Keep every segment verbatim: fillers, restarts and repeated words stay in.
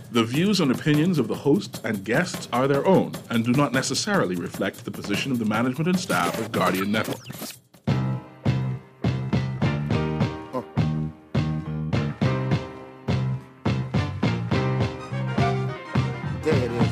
The views and opinions of the hosts and guests are their own and do not necessarily reflect the position of the management and staff of Guardian Network. There it is.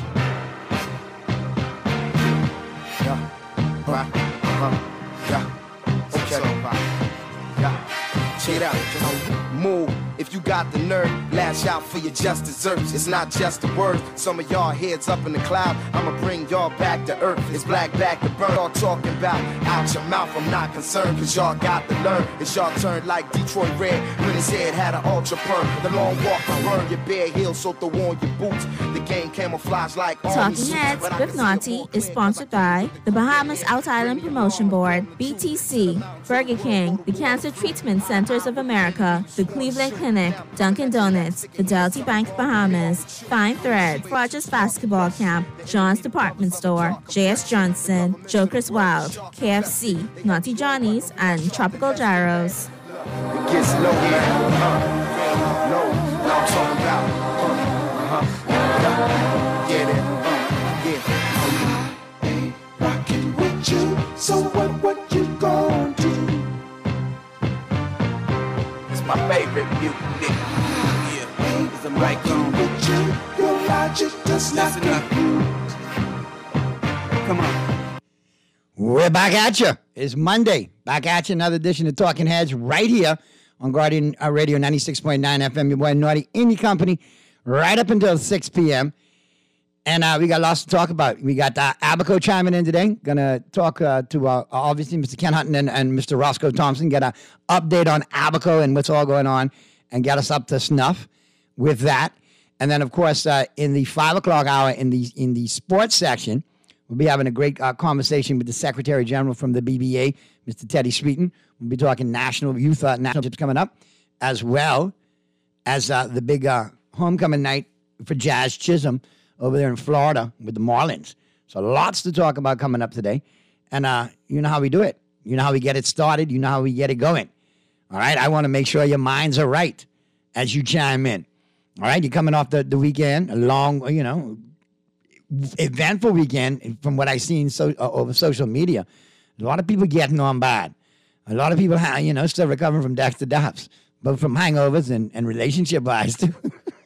Yeah. Right. Uh-huh. Yeah. Okay. Yeah. Check it out. Just move. If you got the nerve, lash out for your just desserts. It's not just a word. Some of y'all heads up in the cloud. I'ma bring y'all back to earth. It's black back to burn. Y'all talking about out your mouth. I'm not concerned, cause y'all got to learn. It's y'all turn like Detroit Red when his head had an ultra perm. The long walk to burn your bare heels, so throw on your boots. The game camouflage like Talking Heads with Naughty is sponsored by the Bahamas Out Island Promotion Board, B T C, Burger King, the Cancer Treatment Centers of America, the Cleveland Clinic, Dunkin' Donuts, Fidelity Bank Bahamas, Fine Thread, Rogers Basketball Camp, John's Department Store, J S Johnson, Joker's Wild, K F C, Naughty Johnny's, and Tropical Gyros. It gets low, man. Uh, low. Now I'm talking about. Uh, uh-huh. Get it. Uh, yeah. I ain't rocking with you. So what? What you gonna do? It's my favorite music. Yeah. It's a mic on. With you, your logic does not compute. Come on. We're back at you. It's Monday. Back at you. Another edition of Talking Heads right here on Guardian uh, Radio ninety-six point nine F M. Your boy Naughty in your company right up until six p.m. And uh, we got lots to talk about. We got uh, Abaco chiming in today. Going to talk uh, to, uh, obviously, Mister Ken Hutton and, and Mister Roscoe Thompson. Get an update on Abaco and what's all going on and get us up to snuff with that. And then, of course, uh, in the five o'clock hour in the in the sports section, we'll be having a great uh, conversation with the Secretary General from the B B A, Mister Teddy Sweeten. We'll be talking national youth uh, national championships coming up, as well as uh, the big uh, homecoming night for Jazz Chisholm over there in Florida with the Marlins. So lots to talk about coming up today. And uh, you know how we do it. You know how we get it started. You know how we get it going. All right? I want to make sure your minds are right as you chime in. All right? You're coming off the, the weekend, a long, you know, eventful weekend from what I've seen so, uh, over social media. A lot of people getting on bad. A lot of people, you know, still recovering from Dexter Dobbs, but from hangovers and, and relationship-wise, too.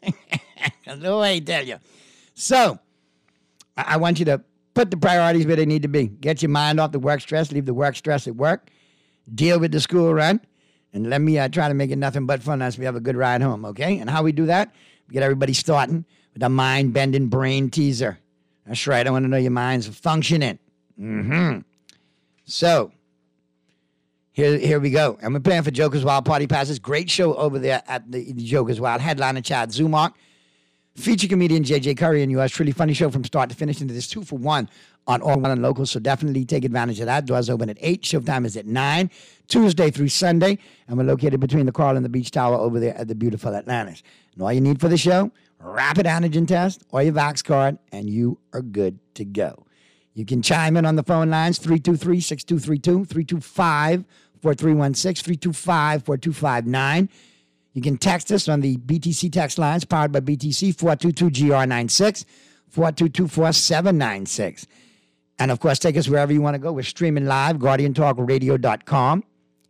No way, I tell you. So, I, I want you to put the priorities where they need to be. Get your mind off the work stress. Leave the work stress at work. Deal with the school run. And let me uh, try to make it nothing but fun as we have a good ride home, okay? And how we do that? We get everybody starting with a mind-bending brain teaser. That's right. I want to know your mind's functioning. Mm-hmm. So, here, here we go. And we're playing for Joker's Wild Party Passes. Great show over there at the, the Joker's Wild. Headliner Chad Zumock. Feature comedian J J Curry and yours truly. Funny show from start to finish. And there's two for one on all one and local. So definitely take advantage of that. Doors open at eight. Showtime is at nine. Tuesday through Sunday. And we're located between the Carl and the Beach Tower over there at the beautiful Atlantis. And all you need for the show, rapid antigen test or your Vax card, and you are good to go. You can chime in on the phone lines, three two three, six two three two, three two five, four three one six, three two five, four two five nine. You can text us on the B T C text lines, powered by B T C, four two two G R nine six, four two two four seven nine six. And, of course, take us wherever you want to go. We're streaming live, guardian talk radio dot com.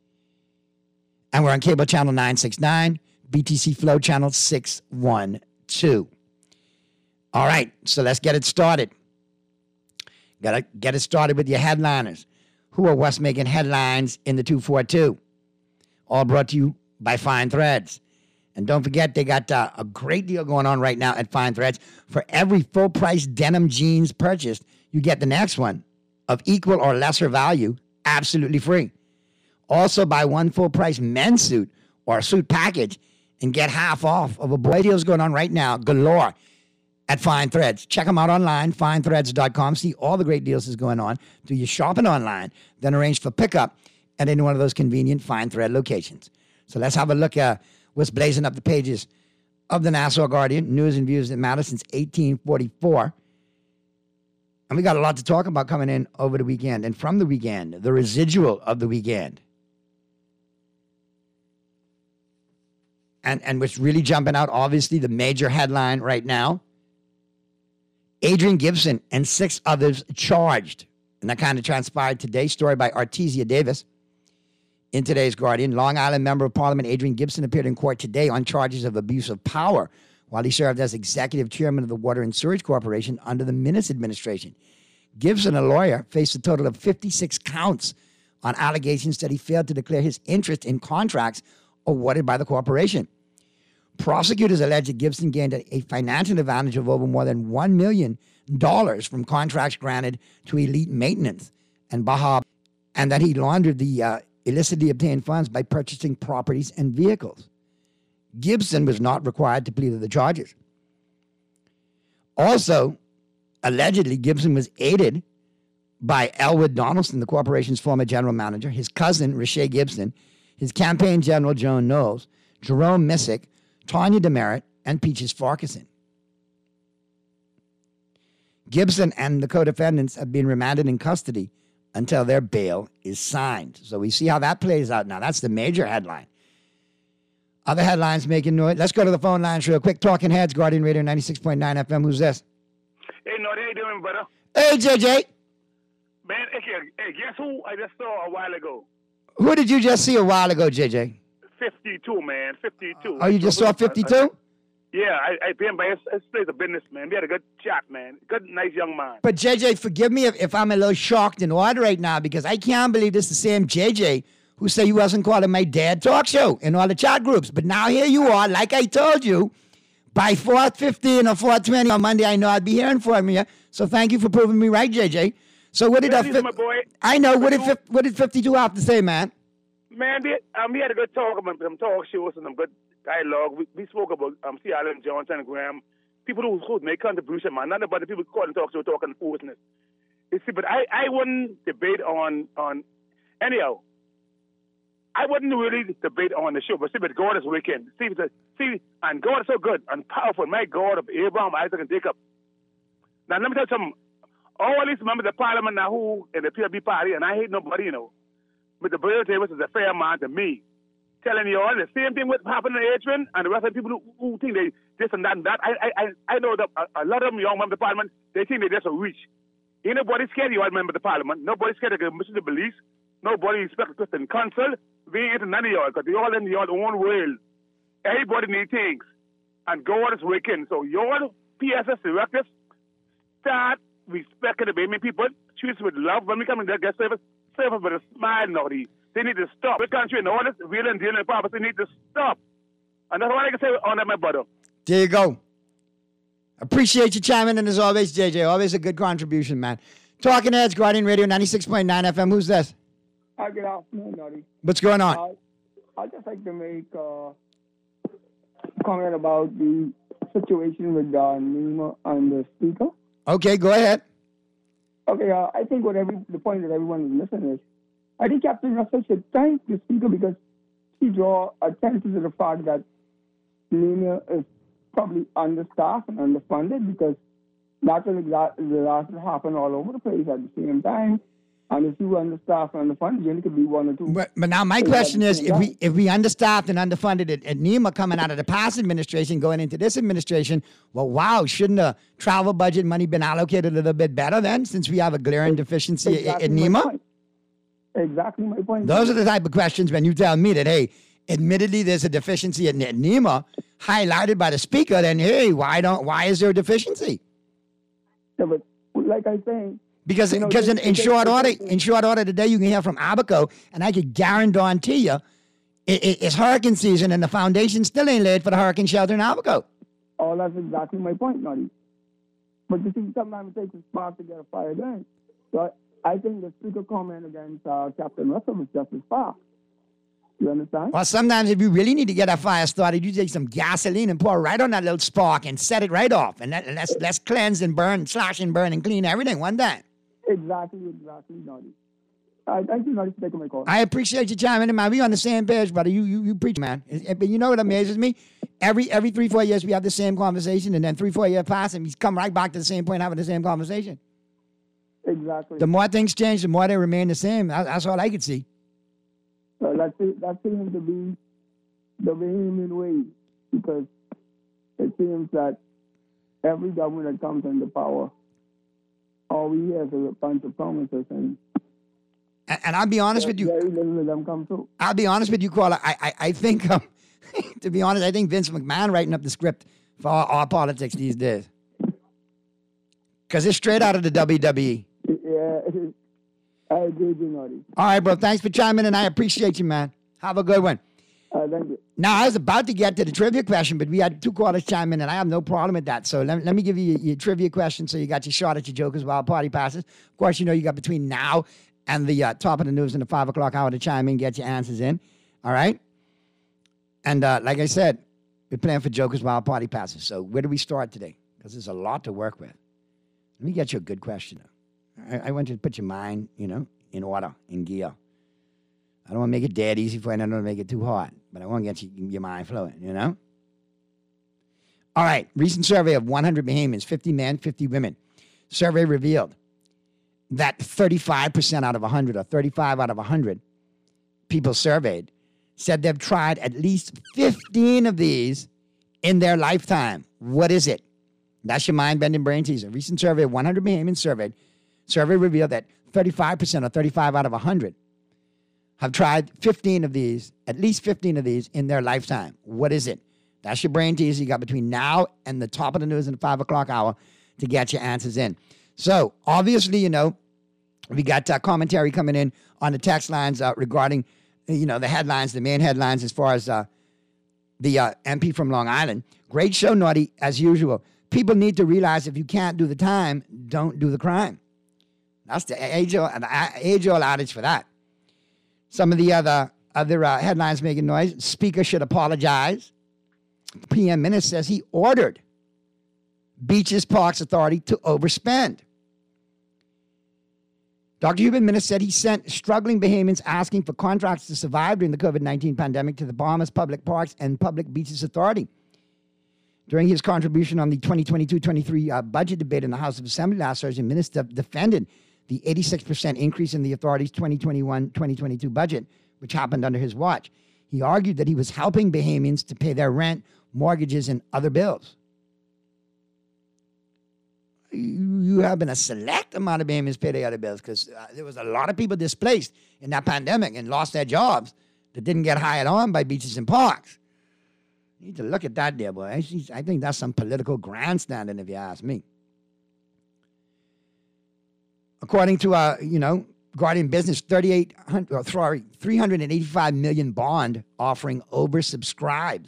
And we're on cable channel nine sixty-nine, B T C Flow channel six one two. All right, so let's get it started. Got to get it started with your headliners. Who are what's making headlines in the two forty-two? All brought to you by Fine Threads. And don't forget, they got uh, a great deal going on right now at Fine Threads. For every full-price denim jeans purchased, you get the next one of equal or lesser value, absolutely free. Also, buy one full-price men's suit or a suit package and get half off of a boy deals going on right now, galore, at Fine Threads. Check them out online, fine threads dot com. See all the great deals that's going on. Do your shopping online, then arrange for pickup at any one of those convenient Fine Thread locations. So let's have a look at what's blazing up the pages of the Nassau Guardian, news and views that matter since eighteen forty-four. And we got a lot to talk about coming in over the weekend. And from the weekend, the residual of the weekend. and, and what's really jumping out, obviously, the major headline right now, Adrian Gibson and six others charged. And that kind of transpired today. Story by Artesia Davis in today's Guardian. Long Island Member of Parliament Adrian Gibson appeared in court today on charges of abuse of power while he served as executive chairman of the Water and Sewage Corporation under the Minnis administration. Gibson, a lawyer, faced a total of fifty-six counts on allegations that he failed to declare his interest in contracts awarded by the corporation. Prosecutors allege that Gibson gained a, a financial advantage of over more than one million dollars from contracts granted to Elite Maintenance and Baja, and that he laundered the uh, illicitly obtained funds by purchasing properties and vehicles. Gibson was not required to plead to the charges. Also, allegedly, Gibson was aided by Elwood Donaldson, the corporation's former general manager, his cousin, Rashay Gibson, his campaign general, Joan Knowles, Jerome Missick, Tanya Demerit, and Peaches Farquharson. Gibson and the co-defendants have been remanded in custody until their bail is signed. So we see how that plays out now. That's the major headline. Other headlines making noise. Let's go to the phone lines real quick. Talking Heads, Guardian Radio ninety-six point nine F M. Who's this? Hey, no, how you doing, brother? Hey, J J. Man, hey, hey, guess who I just saw a while ago? Who did you just see a while ago, J J? fifty-two, man, fifty-two. Oh, you just saw fifty-two? Yeah, I, I been by his, his place of business, man. We had a good chat, man. Good, nice young man. But J J, forgive me if, if I'm a little shocked and awed right now because I can't believe this is the same J J who said you wasn't calling my dad talk show in all the chat groups. But now here you are, like I told you, by four fifteen or four twenty on Monday, I know I'd be hearing from you. So thank you for proving me right, J J. So what did Listen, that? my boy, I know. What did what did fifty-two have to say, man? Man, we, um, we had a good talk about some talk shows and some good dialogue. We, we spoke about um, C. Allen Johnson and Graham, people who, who make contribution, man. Not about the people calling talk show talking foolishness. You see, but I, I wouldn't debate on on anyhow. I wouldn't really debate on the show, but see, but God is wicked. See, see, and God is so good and powerful. My God of Abraham, Isaac, and Jacob. Now, let me tell you something. All these members of Parliament now who in the P L B party, and I hate nobody, you know. But the Bill Davis is a fair man to me. Telling you all the same thing what happened to Adrian and the rest of the people who, who think they this and that and that. I I I know that a, a lot of them young members of Parliament, they think they just a reach. Ain't nobody scared of you all members of Parliament. Nobody scared of the Muslim beliefs. Nobody respect the Christian council. We ain't none of y'all because they all in your own world. Everybody needs things. And God is working. So your P S S directors start respecting the baby people, treat us with love. When we come in there, get service, serve us with a smile now. They need to stop. The country and all this real and dealing purpose, they need to stop. And that's all I can say on that, my brother. There you go. Appreciate you chiming in as always, J J. Always a good contribution, man. Talking Heads, Guardian Radio ninety-six point nine F M. Who's this? Hi, good afternoon, Noddy. What's going on? Uh, I'd just like to make a comment about the situation with uh, Nima and the speaker. Okay, go ahead. Okay, uh, I think what every the point that everyone is missing is, I think Captain Russell should thank the speaker because he draw attention to the fact that Nima is probably understaffed and underfunded because that's an exact disaster happen all over the place at the same time. And if you were understaffed and underfunded, you only could be one or two. But, but now my question is, if we if we understaffed and underfunded at, at NEMA coming out of the past administration, going into this administration, well, wow, shouldn't the travel budget money been allocated a little bit better then, since we have a glaring deficiency exactly at NEMA? Point. Exactly my point. Those are the type of questions when you tell me that, hey, admittedly there's a deficiency at, at NEMA highlighted by the speaker, then hey, why don't why is there a deficiency? Yeah, but like I say. Because You know, because in, they- in they- short they- order, in short order today, you can hear from Abaco, and I could guarantee you, it, it, it's hurricane season, and the foundation still ain't laid for the hurricane shelter in Abaco. Oh, that's exactly my point, Noddy. But you see, sometimes it takes a spark to get a fire going. So I think the speaker comment against uh, Captain Russell was just as far. You understand? Well, sometimes if you really need to get a fire started, you take some gasoline and pour right on that little spark and set it right off, and let, let's let's cleanse and burn, slash and burn and clean everything one time. Exactly, exactly, Noddy. Uh, thank you, Noddy, for taking my call. I appreciate you chiming in, man. We on the same page, brother. You you you preach, man. But you know what amazes me? Every every three four years we have the same conversation, and then three four years pass, and we come right back to the same point, having the same conversation. Exactly. The more things change, the more they remain the same. That, that's all I could see. So that, se- that seems to be the Bahamian way, because it seems that every government that comes into power, all we hear is a bunch of promises, and And, and I'll be honest with you. very little of them come through. I'll be honest with you, caller. I, I, I think, um, to be honest, I think Vince McMahon writing up the script for our, our politics these days. Because it's straight out of the W W E. Yeah, I agree with you, Naughty. All right, bro. Thanks for chiming in. I appreciate you, man. Have a good one. Uh, thank you. Now, I was about to get to the trivia question, but we had two callers chime in, and I have no problem with that. So let, let me give you your, your trivia question so you got your shot at your Jokers Wild Party passes. Of course, you know you got between now and the uh, top of the news and the five o'clock hour to chime in, get your answers in. All right? And uh, like I said, we're playing for Jokers Wild Party passes. So where do we start today? Because there's a lot to work with. Let me get you a good question. I, I want you to put your mind, you know, in order, in gear. I don't want to make it dead easy for you, and I don't want to make it too hard, but I want to get you, your mind flowing, you know? All right, recent survey of one hundred Bahamians, fifty men, fifty women. Survey revealed that thirty-five percent out of one hundred, or thirty-five out of one hundred people surveyed, said they've tried at least fifteen of these in their lifetime. What is it? That's your mind-bending brain teaser. Recent survey of one hundred Bahamians surveyed. Survey revealed that thirty-five percent, or thirty-five out of one hundred, have tried fifteen of these, at least fifteen of these in their lifetime. What is it? That's your brain teaser. You got between now and the top of the news and the five o'clock hour to get your answers in. So, obviously, you know, we got uh, commentary coming in on the text lines uh, regarding, you know, the headlines, the main headlines as far as uh, the uh, M P from Long Island. Great show, Naughty, as usual. People need to realize if you can't do the time, don't do the crime. That's the age-old age-old adage for that. Some of the other other uh, headlines making noise. Speaker should apologize. P M Minnis says he ordered Beaches Parks Authority to overspend. Doctor Hubert Minnis said he sent struggling Bahamians asking for contracts to survive during the COVID nineteen pandemic to the Bahamas Public Parks and Public Beaches Authority. During his contribution on the twenty twenty-two twenty-three uh, budget debate in the House of Assembly last Thursday, Minnis de- defended the eighty-six percent increase in the authority's twenty twenty-one twenty twenty-two budget, which happened under his watch. He argued that he was helping Bahamians to pay their rent, mortgages, and other bills. You, you have been a select amount of Bahamians pay their other bills because uh, there was a lot of people displaced in that pandemic and lost their jobs that didn't get hired on by beaches and parks. You need to look at that there, boy. I, I think that's some political grandstanding, if you ask me. According to, uh, you know, Guardian Business, thirty-eight hundred, or sorry, three hundred eighty-five million bond offering oversubscribed.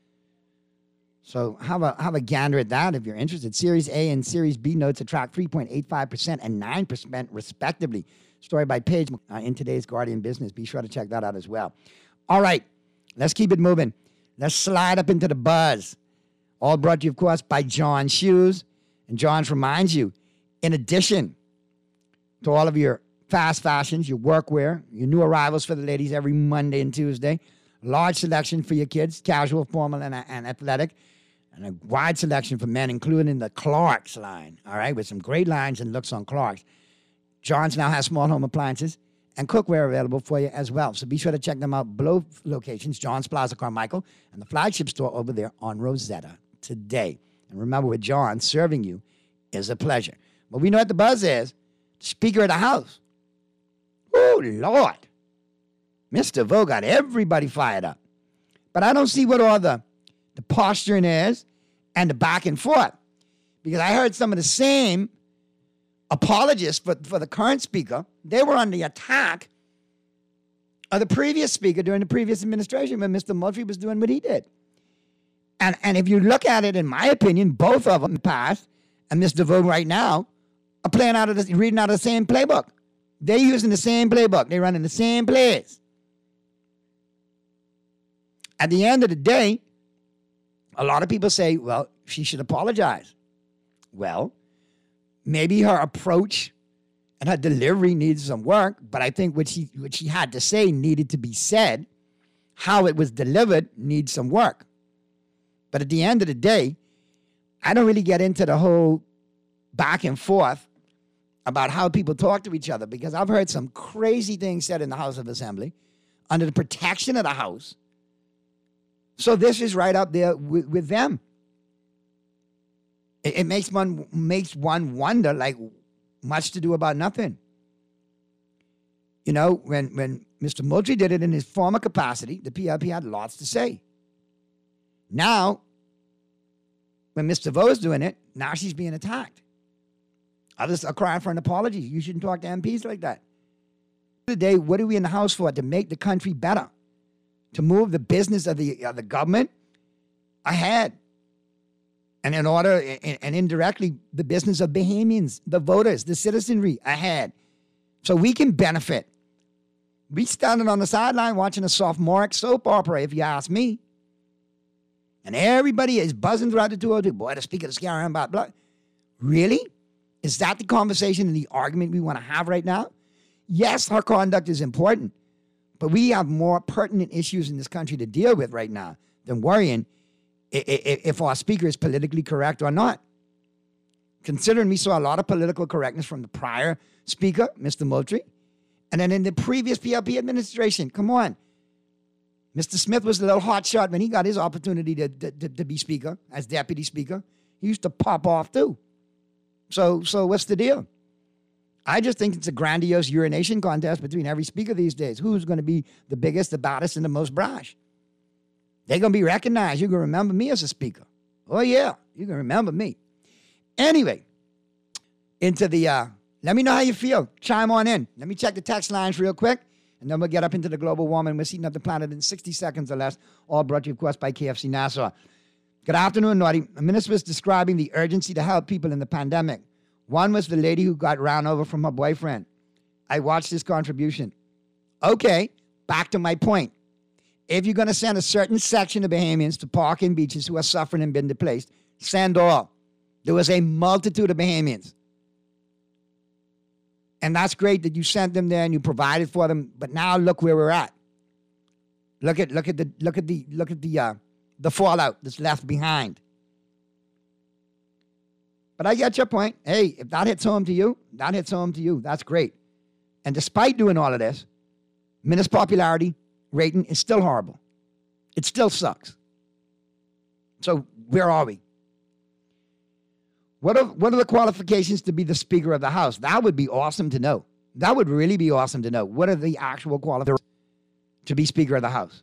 So have a have a gander at that if you're interested. Series A and Series B notes attract three point eight five percent and nine percent respectively. Story by Paige uh, in today's Guardian Business. Be sure to check that out as well. All right, let's keep it moving. Let's slide up into the buzz. All brought to you, of course, by John Shoes. And John's reminds you, in addition to all of your fast fashions, your workwear, your new arrivals for the ladies every Monday and Tuesday, large selection for your kids, casual, formal, and, and athletic, and a wide selection for men, including the Clarks line, all right, with some great lines and looks on Clarks. John's now has small home appliances and cookware available for you as well. So be sure to check them out. Below locations, John's Plaza Carmichael, and the flagship store over there on Rosetta today. And remember, with John, serving you is a pleasure. What we know what the buzz is, Speaker of the House. Oh, Lord. Mister Vo got everybody fired up. But I don't see what all the, the posturing is and the back and forth. Because I heard some of the same apologists for, for the current speaker. They were on the attack of the previous speaker during the previous administration when Mister Moultrie was doing what he did. And, and if you look at it, in my opinion, both of them in the past and Mister Vo right now are playing out of the, reading out of the same playbook. They're using the same playbook. They're running the same plays. At the end of the day, a lot of people say, well, she should apologize. Well, maybe her approach and her delivery needs some work, but I think what she, what she had to say needed to be said. How it was delivered needs some work. But at the end of the day, I don't really get into the whole back and forth about how people talk to each other, because I've heard some crazy things said in the House of Assembly under the protection of the House So this is right up there with, with them. It, it makes one makes one wonder, like, much to do about nothing. You know, when, when Mister Moultrie did it in his former capacity, the P L P had lots to say. Now, when Mister Vo is doing it, now she's being attacked. Others are crying for an apology. You shouldn't talk to M Ps like that. Today, what are we in the House for? To make the country better, to move the business of the of the government ahead, and in order and, and indirectly the business of Bahamians, the voters, the citizenry ahead, so we can benefit. We standing on the sideline watching a sophomoric soap opera, if you ask me, and everybody is buzzing throughout the two oh two. Boy, the speaker is scaring about blah. Really? Is that the conversation and the argument we want to have right now? Yes, her conduct is important, but we have more pertinent issues in this country to deal with right now than worrying if our speaker is politically correct or not. Considering we saw a lot of political correctness from the prior speaker, Mister Moultrie, and then in the previous P L P administration, come on. Mister Smith was a little hot shot when he got his opportunity to, to, to, to be speaker, as deputy speaker. He used to pop off too. So, so what's the deal? I just think it's a grandiose urination contest between every speaker these days. Who's going to be the biggest, the baddest, and the most brash? They're going to be recognized. You're going to remember me as a speaker. Oh, yeah. You're going to remember me. Anyway, into the, uh, let me know how you feel. Chime on in. Let me check the text lines real quick, and then we'll get up into the global warming. We're heating up the planet in sixty seconds or less, all brought to you, of course, by K F C Nassau. Good afternoon, Naughty. A minister was describing the urgency to help people in the pandemic. One was the lady who got ran over from her boyfriend. I watched this contribution. Okay, back to my point. If you're going to send a certain section of Bahamians to park in beaches who are suffering and been displaced, send all. There was a multitude of Bahamians. And that's great that you sent them there and you provided for them. But now look where we're at. Look at look at the look at the look at the uh, the fallout that's left behind. But I get your point. Hey, if that hits home to you, that hits home to you. That's great. And despite doing all of this, Minister's popularity rating is still horrible. It still sucks. So where are we? What are, what are the qualifications to be the Speaker of the House? That would be awesome to know. That would really be awesome to know. What are the actual qualifications to be Speaker of the House?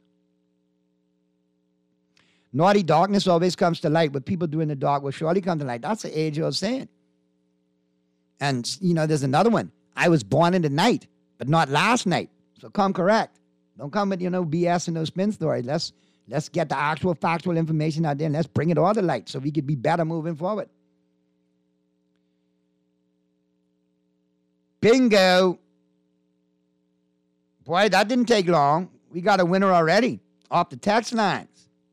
Naughty, darkness always comes to light. What people do in the dark will surely come to light. That's the age-old saying. And, you know, there's another one. I was born in the night, but not last night. So come correct. Don't come with, you know, B S and no spin stories. Let's, let's get the actual factual information out there and let's bring it all to light so we could be better moving forward. Bingo. Boy, that didn't take long. We got a winner already off the text lines.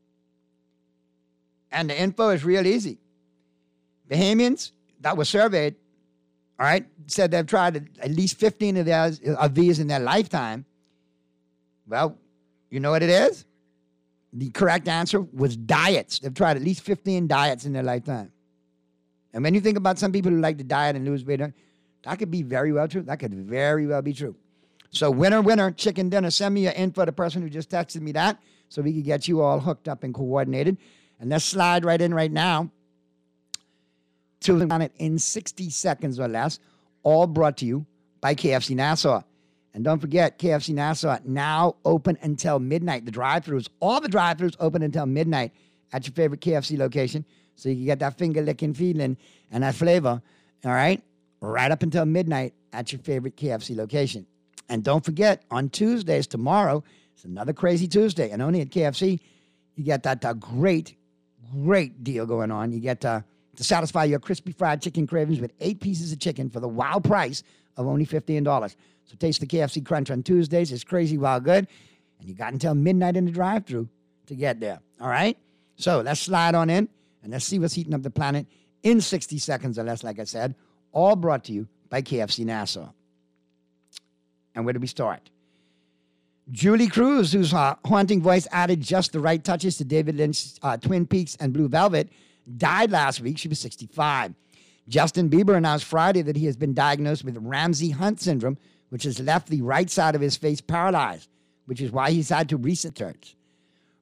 And the info is real easy. Bahamians that were surveyed, all right, said they've tried at least fifteen of, theirs, of these in their lifetime. Well, you know what it is? The correct answer was diets. They've tried at least fifteen diets in their lifetime. And when you think about some people who like to diet and lose weight, that could be very well true. That could very well be true. So winner, winner, chicken dinner. Send me your info, the person who just texted me that, so we can get you all hooked up and coordinated. And let's slide right in right now to the planet in sixty seconds or less, all brought to you by K F C Nassau. And don't forget, K F C Nassau now open until midnight. The drive-thrus, all the drive-thrus open until midnight at your favorite K F C location, so you can get that finger-licking feeling and that flavor, all right, right up until midnight at your favorite K F C location. And don't forget, on Tuesdays, tomorrow, it's another crazy Tuesday, and only at K F C, you get that uh, great, great deal going on. You get uh, to satisfy your crispy fried chicken cravings with eight pieces of chicken for the wow price of only fifteen dollars. So taste the K F C Crunch on Tuesdays. It's crazy wild good. And you got until midnight in the drive-thru to get there. All right? So let's slide on in, and let's see what's heating up the planet in sixty seconds or less, like I said. All brought to you by K F C Nassau. And where do we start? Julie Cruz, whose uh, haunting voice added just the right touches to David Lynch's uh, Twin Peaks and Blue Velvet, died last week. She was sixty-five. Justin Bieber announced Friday that he has been diagnosed with Ramsay Hunt syndrome, which has left the right side of his face paralyzed, which is why he's had to research.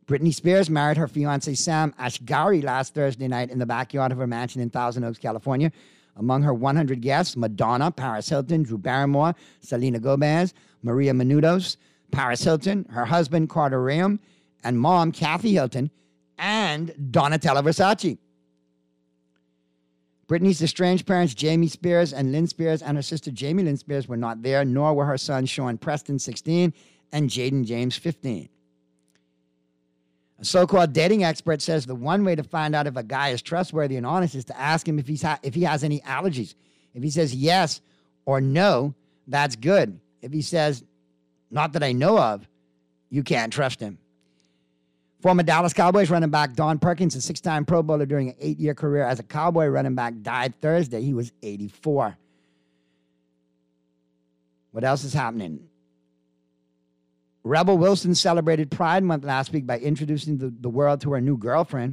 Britney Spears married her fiancé Sam Asghari last Thursday night in the backyard of her mansion in Thousand Oaks, California. Among her one hundred guests, Madonna, Paris Hilton, Drew Barrymore, Selena Gomez, Maria Menounos, Paris Hilton, her husband Carter Reum, and mom Kathy Hilton, and Donatella Versace. Britney's estranged parents, Jamie Spears and Lynn Spears, and her sister Jamie Lynn Spears were not there, nor were her sons Sean Preston, sixteen, and Jaden James, fifteen. A so-called dating expert says the one way to find out if a guy is trustworthy and honest is to ask him if he's ha- if he has any allergies. If he says yes or no, that's good. If he says, not that I know of, you can't trust him. Former Dallas Cowboys running back Don Perkins, a six-time Pro Bowler during an eight-year career as a Cowboy running back, died Thursday. He was eighty-four. What else is happening? Rebel Wilson celebrated Pride Month last week by introducing the, the world to her new girlfriend.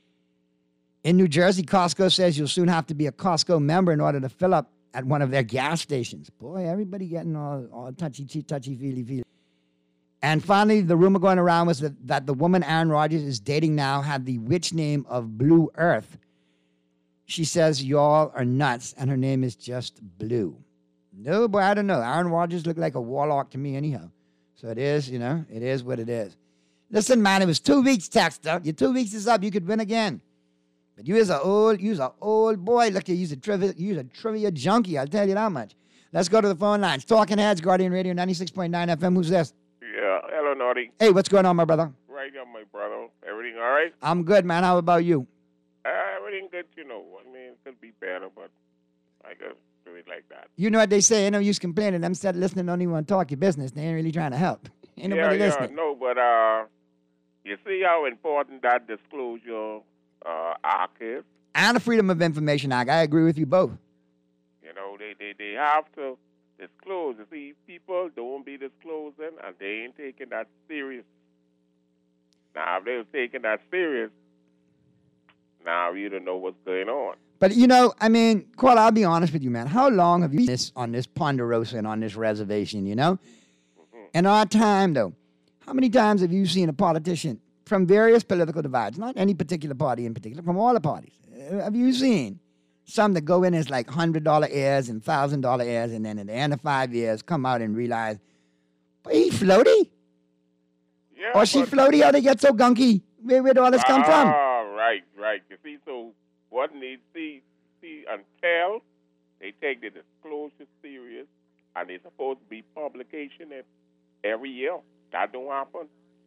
In New Jersey, Costco says you'll soon have to be a Costco member in order to fill up at one of their gas stations. Boy, everybody getting all, all touchy, touchy, feely, feely. And finally, the rumor going around was that, that the woman Aaron Rodgers is dating now had the witch name of Blue Earth. She says y'all are nuts, and her name is just Blue. No, boy, I don't know. Aaron Rodgers looked like a warlock to me anyhow. So it is, you know, it is what it is. Listen, man, it was two weeks, Texter. Your two weeks is up. You could win again. But you is a old, you's a old boy. Look, you's a trivia, you's a trivia junkie. I'll tell you that much. Let's go to the phone lines. Talking Heads, Guardian Radio, ninety-six point nine F M. Who's this? Yeah, hello, Naughty. Hey, what's going on, my brother? Right on, my brother. Everything all right? I'm good, man. How about you? Uh, everything good, you know. I mean, it could be better, but I guess do it like that. You know what they say, ain't no use complaining. Them instead of listening, don't even want to talk your business. They ain't really trying to help. Ain't yeah, nobody yeah, listening. no, but uh, you see how important that disclosure uh, act is? And the Freedom of Information Act. I agree with you both. You know, they, they, they have to disclose. You see, people don't be disclosing, and they ain't taking that serious. Now, if they were taking that serious, now you don't know what's going on. But, you know, I mean, Qual, I'll be honest with you, man. How long have you been this, on this Ponderosa and on this reservation, you know? Mm-hmm. In our time, though, how many times have you seen a politician from various political divides, not any particular party in particular, from all the parties, uh, have you seen some that go in as like one hundred dollar heirs and one thousand dollar heirs, and then at the end of five years come out and realize, but he floaty? Yeah, or she floaty, how they get so gunky? Where, where'd all this come from? Ah, right, right. You see, so what needs see, see until they take the disclosure serious, and it's supposed to be publication every year. That don't happen.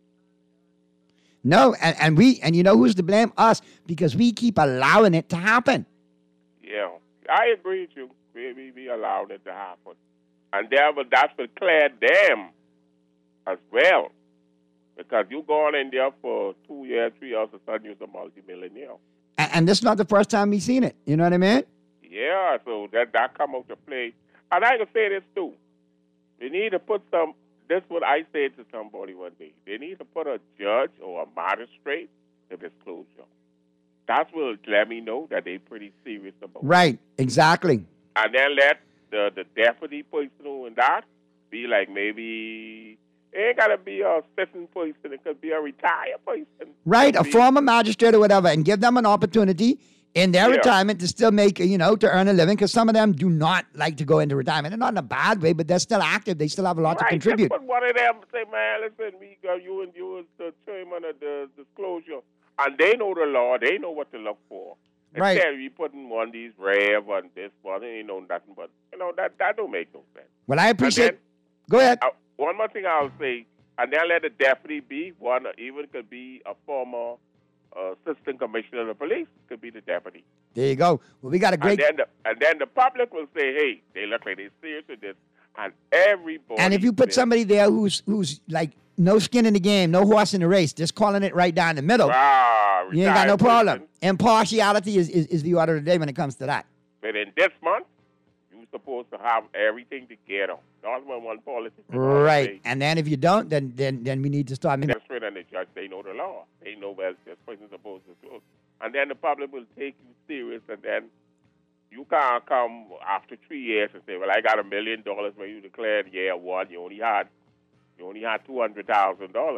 No, and, and we, and you know who's to blame? Us, because we keep allowing it to happen. Yeah, I agree with you. We, we, we allowed it to happen. And there, but that's what cleared them as well. Because you gone in there for two years, three years, and suddenly you're a multimillionaire. And, and this is not the first time we've seen it. You know what I mean? Yeah, so that, that come out to play. And I can say this, too. They need to put some, this is what I said to somebody one day. They need to put a judge or a magistrate to disclosure. That's what let me know that they're pretty serious about it. Right, exactly. And then let the, the deputy person in that be like maybe, it ain't got to be a sitting person. It could be a retired person. Right, a be, former magistrate or whatever, and give them an opportunity in their Yeah. retirement to still make, you know, to earn a living, because some of them do not like to go into retirement. And not in a bad way, but they're still active. They still have a lot right, to contribute. Just put one of them say, man, listen, we got you and you as the chairman of the disclosure. And they know the law. They know what to look for. Right. Instead, we putting one of these Rev and this one, they ain't know nothing but, you know, that, that don't make no sense. Well, I appreciate then, Go ahead. Uh, one more thing I'll say, and then let the deputy be one, even could be a former uh, assistant commissioner of the police, could be the deputy. There you go. Well, we got a great... And then the, and then the public will say, hey, they look like they're serious with this. And everybody... And if you put will, somebody there who's, who's like, no skin in the game, no horse in the race, just calling it right down the middle, ah, you ain't got no retired problem. person. Impartiality is, is, is the order of the day when it comes to that. But in this month, you're supposed to have everything together. Not when one politician... Right. And then if you don't, then then, then we need to start... The magistrate and the judge, they know the law. They know where this person's supposed to do. And then the public will take you serious, and then you can't come after three years and say, well, I got a million dollars when you declared year one. You only had you only had two hundred thousand dollars.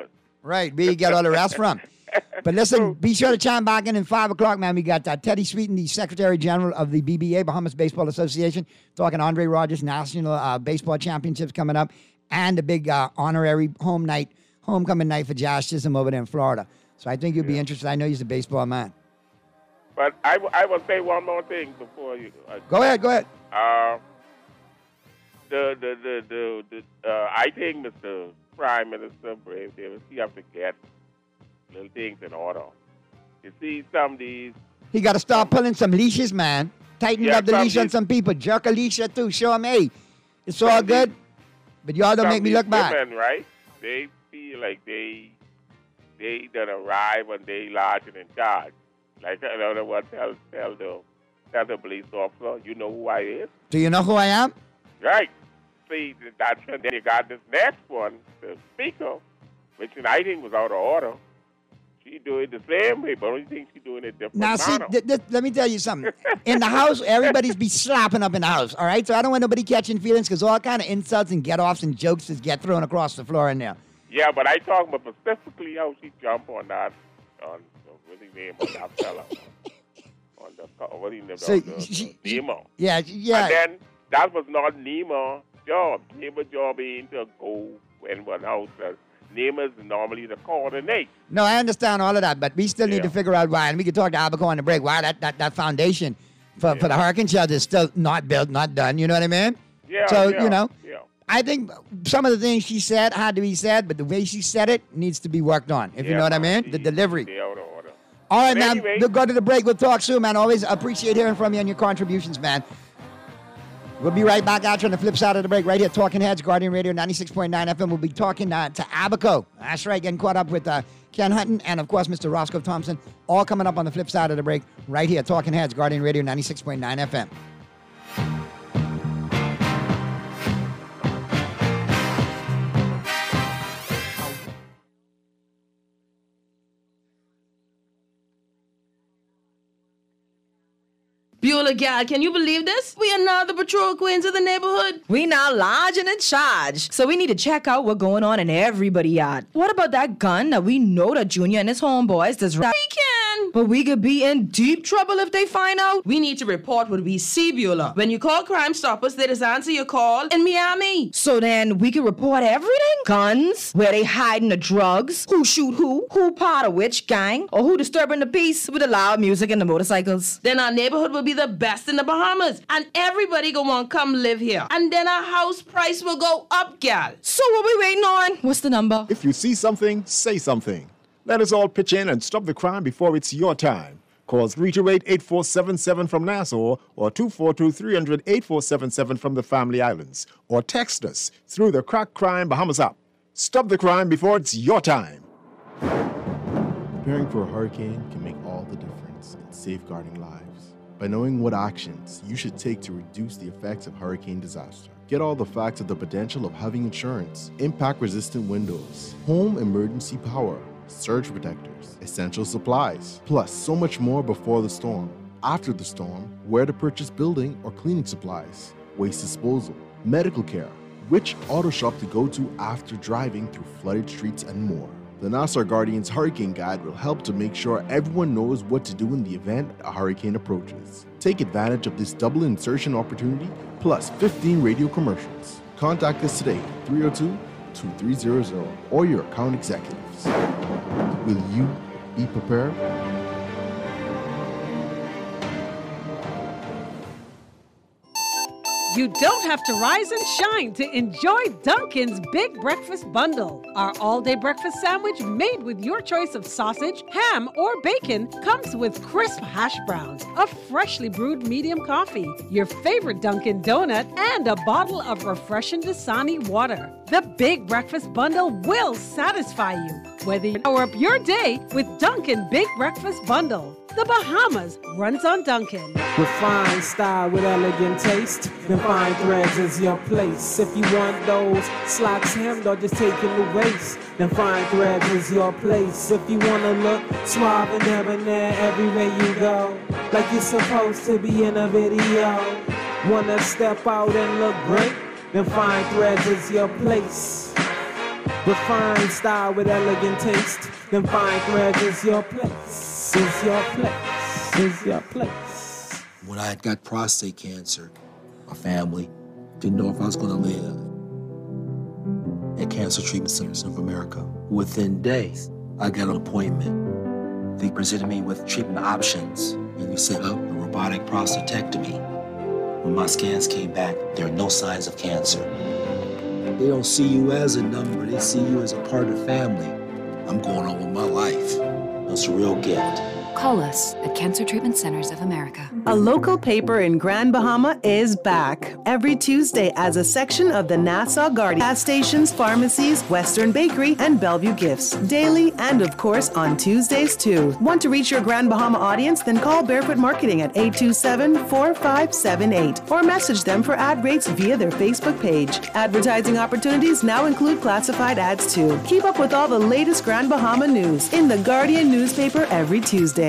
Right, where you get all the rest from. But listen, be sure to chime back in at five o'clock, man. We got uh, Teddy Sweeten, the Secretary General of the B B A, Bahamas Baseball Association, talking Andre Rogers National uh, Baseball Championships coming up, and the big uh, honorary home night, homecoming night for Josh Chisholm over there in Florida. So I think you'll be interested. I know he's a baseball man. But I, w- I will say one more thing before you. Uh, go ahead, go ahead. Uh, the the the the, the uh, I think Mister Prime Minister Brave Davis, he have to get little things in order. You see, some of these. He got to start pulling some leashes, man. Tighten yeah, up the leash on some people. Jerk a leash or two. Show them, hey, it's all good. But y'all don't make me look bad. Women, right? They feel like they they done arrive and they large and in charge. Like another one tell tell the tell the police officer, you know who I is? Do you know who I am? Right. See, that's and then you got this next one, the speaker, which I think was out of order. She do it the same way, but I don't think she doing it different. Now, see, th- th- let me tell you something. In the house, everybody's be slapping up in the house, all right? So I don't want nobody catching feelings because all kind of insults and get-offs and jokes just get thrown across the floor in there. Yeah, but I talking about specifically how she jumped on that, on, what's his name, on that fella. on the, what is his so name, the, she, the Nemo. Yeah, yeah. And then that was not Nemo's job. Nemo's job ain't to go in one house. Name is normally the coordinate. No, I understand all of that, but we still need yeah. to figure out why, and we can talk to Abaco on the break, why that, that, that foundation for, yeah. for the hurricane shelter is still not built, not done, you know what I mean? Yeah, So, yeah, you know, yeah. I think some of the things she said had to be said, but the way she said it needs to be worked on, if yeah, you know what I mean? She, the delivery. Out of order. All right, but man, anyway, we'll go to the break. We'll talk soon, man. Always appreciate hearing from you and your contributions, man. We'll be right back at you on the flip side of the break, right here, Talking Heads, Guardian Radio, ninety-six point nine F M. We'll be talking uh, to Abaco. That's right, getting caught up with uh, Ken Hutton and, of course, Mister Roscoe Thompson, all coming up on the flip side of the break, right here, Talking Heads, Guardian Radio, ninety-six point nine F M. Beulah, gal, can you believe this? We are now the patrol queens of the neighborhood. We now large and in charge. So we need to check out what's going on in everybody's yard. What about that gun that we know that Junior and his homeboys does right? We can. But we could be in deep trouble if they find out. We need to report what we see, Beulah. When you call Crime Stoppers, they just answer your call in Miami. So then we can report everything? Guns, where they hiding the drugs, who shoot who, who part of which gang, or who disturbing the peace with the loud music and the motorcycles. Then our neighborhood will be the best in the Bahamas, and everybody gonna want to come live here. And then our house price will go up, gal. So what we waiting on? What's the number? If you see something, say something. Let us all pitch in and stop the crime before it's your time. Call three two eight, eight four seven seven from Nassau or two four two, three hundred, eight four seven seven from the Family Islands. Or text us through the Crack Crime Bahamas app. Stop the crime before it's your time. Preparing for a hurricane can make all the difference in safeguarding lives. By knowing what actions you should take to reduce the effects of hurricane disaster. Get all the facts of the potential of having insurance, impact-resistant windows, home emergency power, surge protectors, essential supplies, plus so much more before the storm, after the storm, where to purchase building or cleaning supplies, waste disposal, medical care, which auto shop to go to after driving through flooded streets, and more. The Nassau Guardian's Hurricane Guide will help to make sure everyone knows what to do in the event a hurricane approaches. Take advantage of this double insertion opportunity, plus fifteen radio commercials. Contact us today at three oh two, two three zero zero or your account executives. Will you be prepared? You don't have to rise and shine to enjoy Dunkin's Big Breakfast Bundle. Our all-day breakfast sandwich made with your choice of sausage, ham, or bacon comes with crisp hash browns, a freshly brewed medium coffee, your favorite Dunkin' donut, and a bottle of refreshing Dasani water. The Big Breakfast Bundle will satisfy you, whether you power up your day with Dunkin' Big Breakfast Bundle. The Bahamas runs on Dunkin'. Refined style with elegant taste. Then fine threads is your place. If you want those slacks hemmed or just taking the waist, then fine threads is your place. If you wanna look suave and debonair everywhere you go, like you're supposed to be in a video. Wanna step out and look great? Then fine threads is your place. Refined style with elegant taste. Then fine threads is your place. Is your place. Is your place. When I got prostate cancer, my family didn't know if I was going to live. At Cancer Treatment Centers of America, within days, I got an appointment. They presented me with treatment options, and we set up a robotic prostatectomy. When my scans came back, there are no signs of cancer. They don't see you as a number, they see you as a part of the family. I'm going on with my life. That's a real gift. Call us at Cancer Treatment Centers of America. A local paper in Grand Bahama is back every Tuesday as a section of the Nassau Guardian. Gas stations, pharmacies, Western Bakery, and Bellevue Gifts. Daily and, of course, on Tuesdays, too. Want to reach your Grand Bahama audience? Then call Barefoot Marketing at eight two seven, four five seven eight or message them for ad rates via their Facebook page. Advertising opportunities now include classified ads, too. Keep up with all the latest Grand Bahama news in the Guardian newspaper every Tuesday.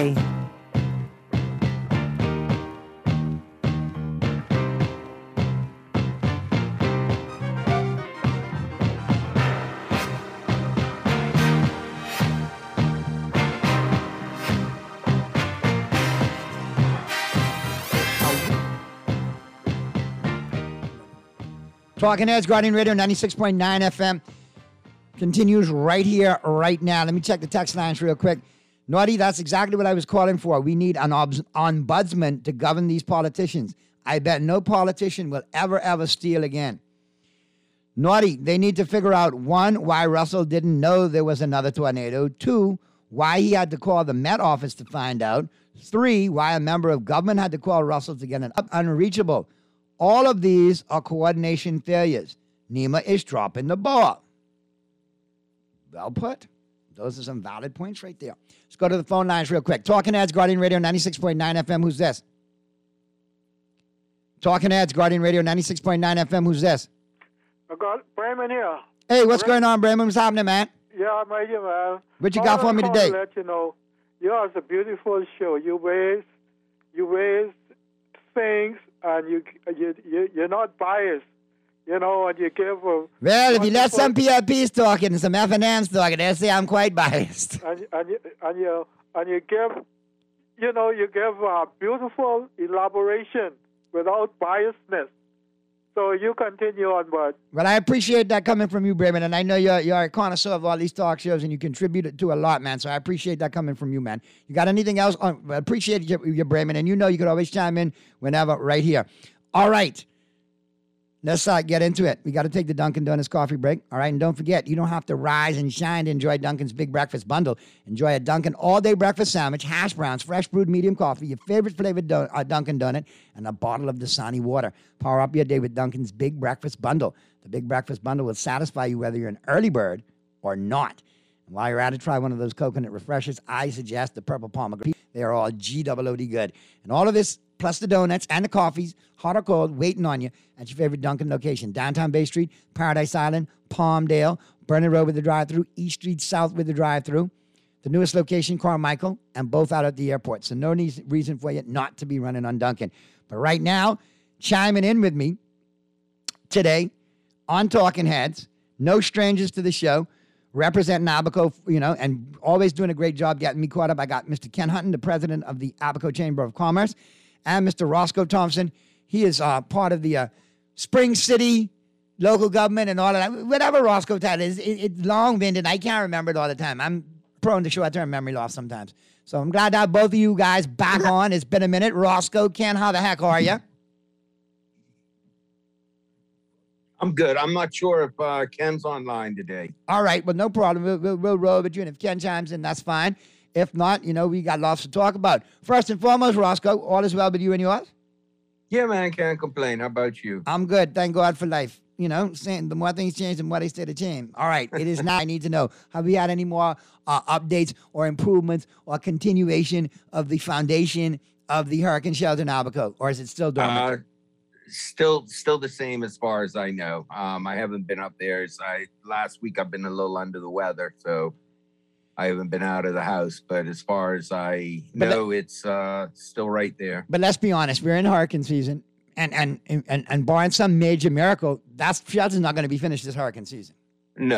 Talking Heads, Guardian Radio, ninety-six point nine F M. Continues right here, right now. Let me check the text lines real quick. Naughty, that's exactly what I was calling for. We need an obs- ombudsman to govern these politicians. I bet no politician will ever, ever steal again. Naughty, they need to figure out, one, why Russell didn't know there was another tornado. Two, why he had to call the Met office to find out. Three, why a member of government had to call Russell to get an up unreachable. All of these are coordination failures. NEMA is dropping the ball. Well put. Those are some valid points right there. Let's go to the phone lines real quick. Talking Heads, Guardian Radio, ninety-six point nine F M. Who's this? Talking Heads, Guardian Radio, ninety-six point nine F M. Who's this? I got Bremen here. Hey, what's going on, Bremen? What's happening, man? Yeah, I'm right here, man. What you got for me I today? To let you know, yours is a beautiful show. You raise, you raise things, and you, you, you you're not biased. You know, and you give a... Well, if you let some P L Ps talking and some F and Ns talking, they'll say I'm quite biased. And, and, you, and, you, and you give, you know, you give a beautiful elaboration without biasness. So you continue on, bud. Well, I appreciate that coming from you, Bremen, and I know you're, you're a connoisseur of all these talk shows, and you contribute to a lot, man, so I appreciate that coming from you, man. You got anything else? I appreciate you, you, Bremen, and you know you could always chime in whenever right here. All right. Let's uh, get into it. We got to take the Dunkin' Donuts coffee break. All right. And don't forget, you don't have to rise and shine to enjoy Dunkin's Big Breakfast Bundle. Enjoy a Dunkin' all-day breakfast sandwich, hash browns, fresh brewed medium coffee, your favorite flavored don- uh, Dunkin' Donut, and a bottle of Dasani water. Power up your day with Dunkin's Big Breakfast Bundle. The Big Breakfast Bundle will satisfy you whether you're an early bird or not. And while you're at it, try one of those coconut refreshers. I suggest the Purple Pomegranate. They are all G O O D good. And all of this, plus the donuts and the coffees, hot or cold, waiting on you at your favorite Dunkin' location. Downtown Bay Street, Paradise Island, Palmdale, Burnet Road with the drive-thru, East Street South with the drive-thru. The newest location, Carmichael, and both out at the airport. So no need, reason for you not to be running on Dunkin'. But right now, chiming in with me today on Talking Heads, no strangers to the show, representing Abaco, you know, and always doing a great job getting me caught up. I got Mister Ken Hutton, the president of the Abaco Chamber of Commerce, and Mister Roscoe Thompson. He is uh, part of the uh, Spring City local government and all of that. Whatever Roscoe title is, it, it's long-winded. I can't remember it all the time. I'm prone to short-term memory loss sometimes. So I'm glad to have both of you guys back on. It's been a minute. Roscoe, Ken, how the heck are you? I'm good. I'm not sure if uh, Ken's online today. All right. Well, no problem. We'll, we'll, we'll roll with you. And if Ken chimes in, that's fine. If not, you know, we got lots to talk about. First and foremost, Roscoe, all is well with you and yours? Yeah, man. Can't complain. How about you? I'm good. Thank God for life. You know, saying the more things change, the more they stay the same. All right. It is now. I need to know, have we had any more uh, updates or improvements or continuation of the foundation of the hurricane shelter in Abaco? Or is it still dormant? Uh, Still, still the same as far as I know. Um, I haven't been up there. As I last week, I've been a little under the weather, so I haven't been out of the house. But as far as I know, that, it's uh, still right there. But let's be honest, we're in hurricane season, and and and, and barring some major miracle, that shelter's not going to be finished this hurricane season. No,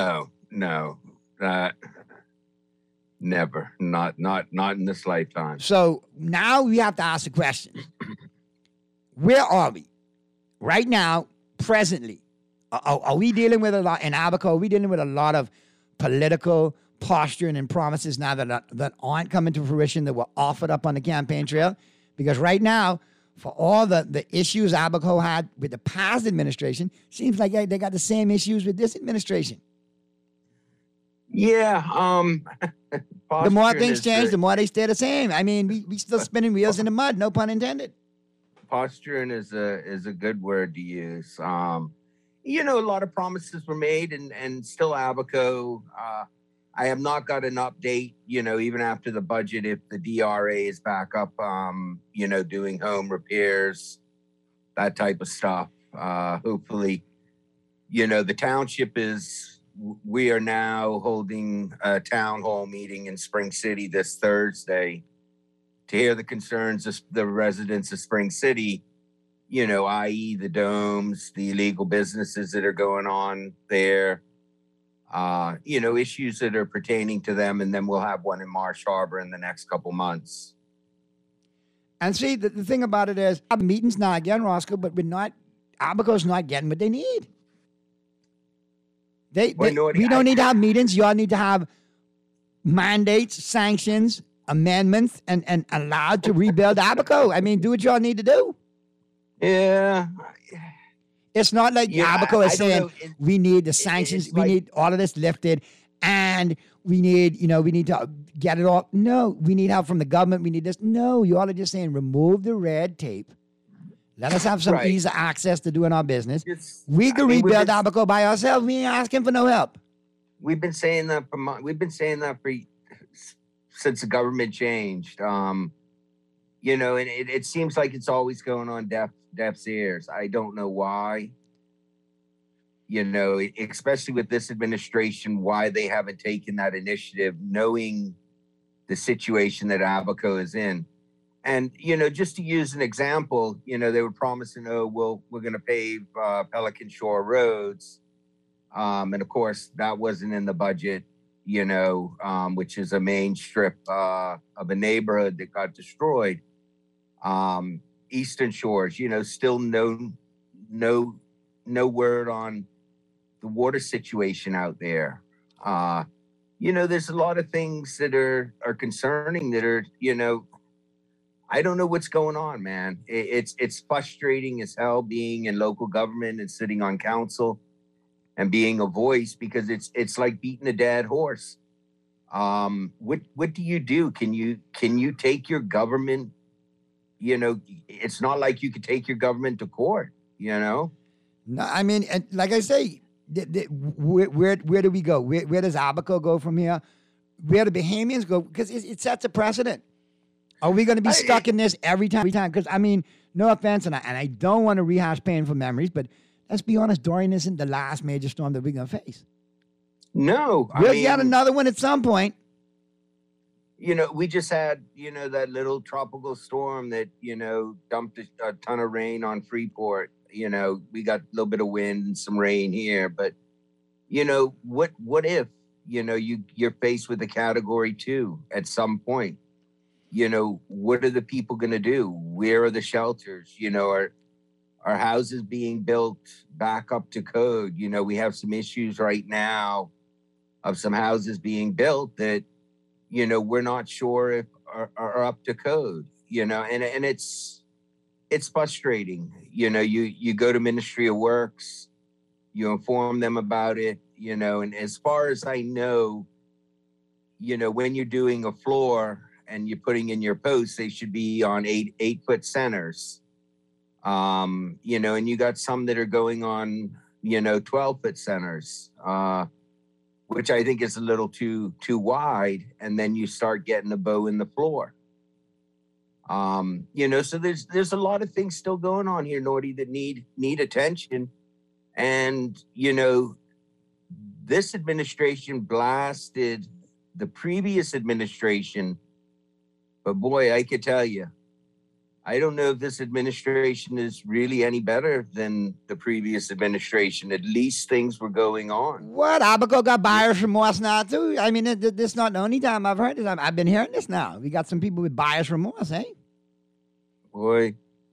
no, uh, never, not, not, not in this lifetime. So now we have to ask the question: where are we right now, presently? Are, are we dealing with a lot in Abaco? Are we dealing with a lot of political posturing and promises now that that aren't coming to fruition, that were offered up on the campaign trail? Because right now, for all the, the issues Abaco had with the past administration, seems like they got the same issues with this administration. Yeah. Um, the more things change, the, the more they stay the same. I mean, we we still spinning wheels in the mud, no pun intended. Posturing is a is a good word to use. Um, you know, a lot of promises were made, and and still Abaco. Uh, I have not got an update, you know, even after the budget, if the D R A is back up, um, you know, doing home repairs, that type of stuff. Uh, hopefully, you know, the township is, we are now holding a town hall meeting in Spring City this Thursday to hear the concerns of the residents of Spring City, you know, that is the domes, the illegal businesses that are going on there. Uh, you know, issues that are pertaining to them, and then we'll have one in Marsh Harbor in the next couple months. And see, the, the thing about it is, our meetings now again, Roscoe, but we're not, Abaco's not getting what they need. They, well, they no, we I, don't need to have meetings. You all need to have mandates, sanctions, amendments, and, and allowed to rebuild Abaco. I mean, do what y'all need to do. Yeah. It's not like yeah, Abaco is saying it, we need the sanctions, we like, need all of this lifted, and we need, you know, we need to get it all. No, we need help from the government. We need this. No, you all are just saying remove the red tape. Let us have some right. ease of access to doing our business. It's, we can I mean, rebuild been, Abaco by ourselves. We ain't asking for no help. We've been saying that for we've been saying that for since the government changed. Um, you know, and it, it seems like it's always going on deaf deaf's ears. I don't know why. You know, especially with this administration, why they haven't taken that initiative, knowing the situation that Abaco is in. And, you know, just to use an example, you know, they were promising, oh, well, we're going to pave uh, Pelican Shore roads. Um, and, of course, that wasn't in the budget, you know, um, which is a main strip uh, of a neighborhood that got destroyed. Um, Eastern Shores, you know, still no, no, no word on the water situation out there. Uh, you know, there's a lot of things that are, are concerning that are, you know, I don't know what's going on, man. It, it's it's frustrating as hell being in local government and sitting on council and being a voice, because it's it's like beating a dead horse. Um, what what do you do? Can you can you take your government? You know, it's not like you could take your government to court. You know. No, I mean, and like I say, the, the, where, where where do we go? Where where does Abaco go from here? Where do Bahamians go? Because it, it sets a precedent. Are we going to be stuck in this every time? Every time? Because, I mean, no offense, and I, and I don't want to rehash painful memories, but let's be honest, Dorian isn't the last major storm that we're going to face. No. I We'll mean, get another one at some point. You know, we just had, you know, that little tropical storm that, you know, dumped a, a ton of rain on Freeport. You know, we got a little bit of wind and some rain here. But, you know, what what if, you know, you, you're faced with a category two at some point? You know, what are the people going to do? Where are the shelters? You know, are are houses being built back up to code? You know, we have some issues right now of some houses being built that, you know, we're not sure if are, are up to code. You know, and and it's it's frustrating. You know, you you go to Ministry of Works, you inform them about it. You know, and as far as I know, you know, when you're doing a floor and you're putting in your posts, they should be on eight eight foot centers. Um, you know, and you got some that are going on, you know, twelve foot centers, uh, which I think is a little too too wide. And then you start getting a bow in the floor. Um, you know, so there's there's a lot of things still going on here, Norty, that need need attention. And, you know, this administration blasted the previous administration. But boy, I could tell you, I don't know if this administration is really any better than the previous administration. At least things were going on. What? Abaco got buyer's remorse now, too? I mean, it, it, this is not the only time I've heard this. I've, I've been hearing this now. We got some people with buyer's remorse, eh? Boy,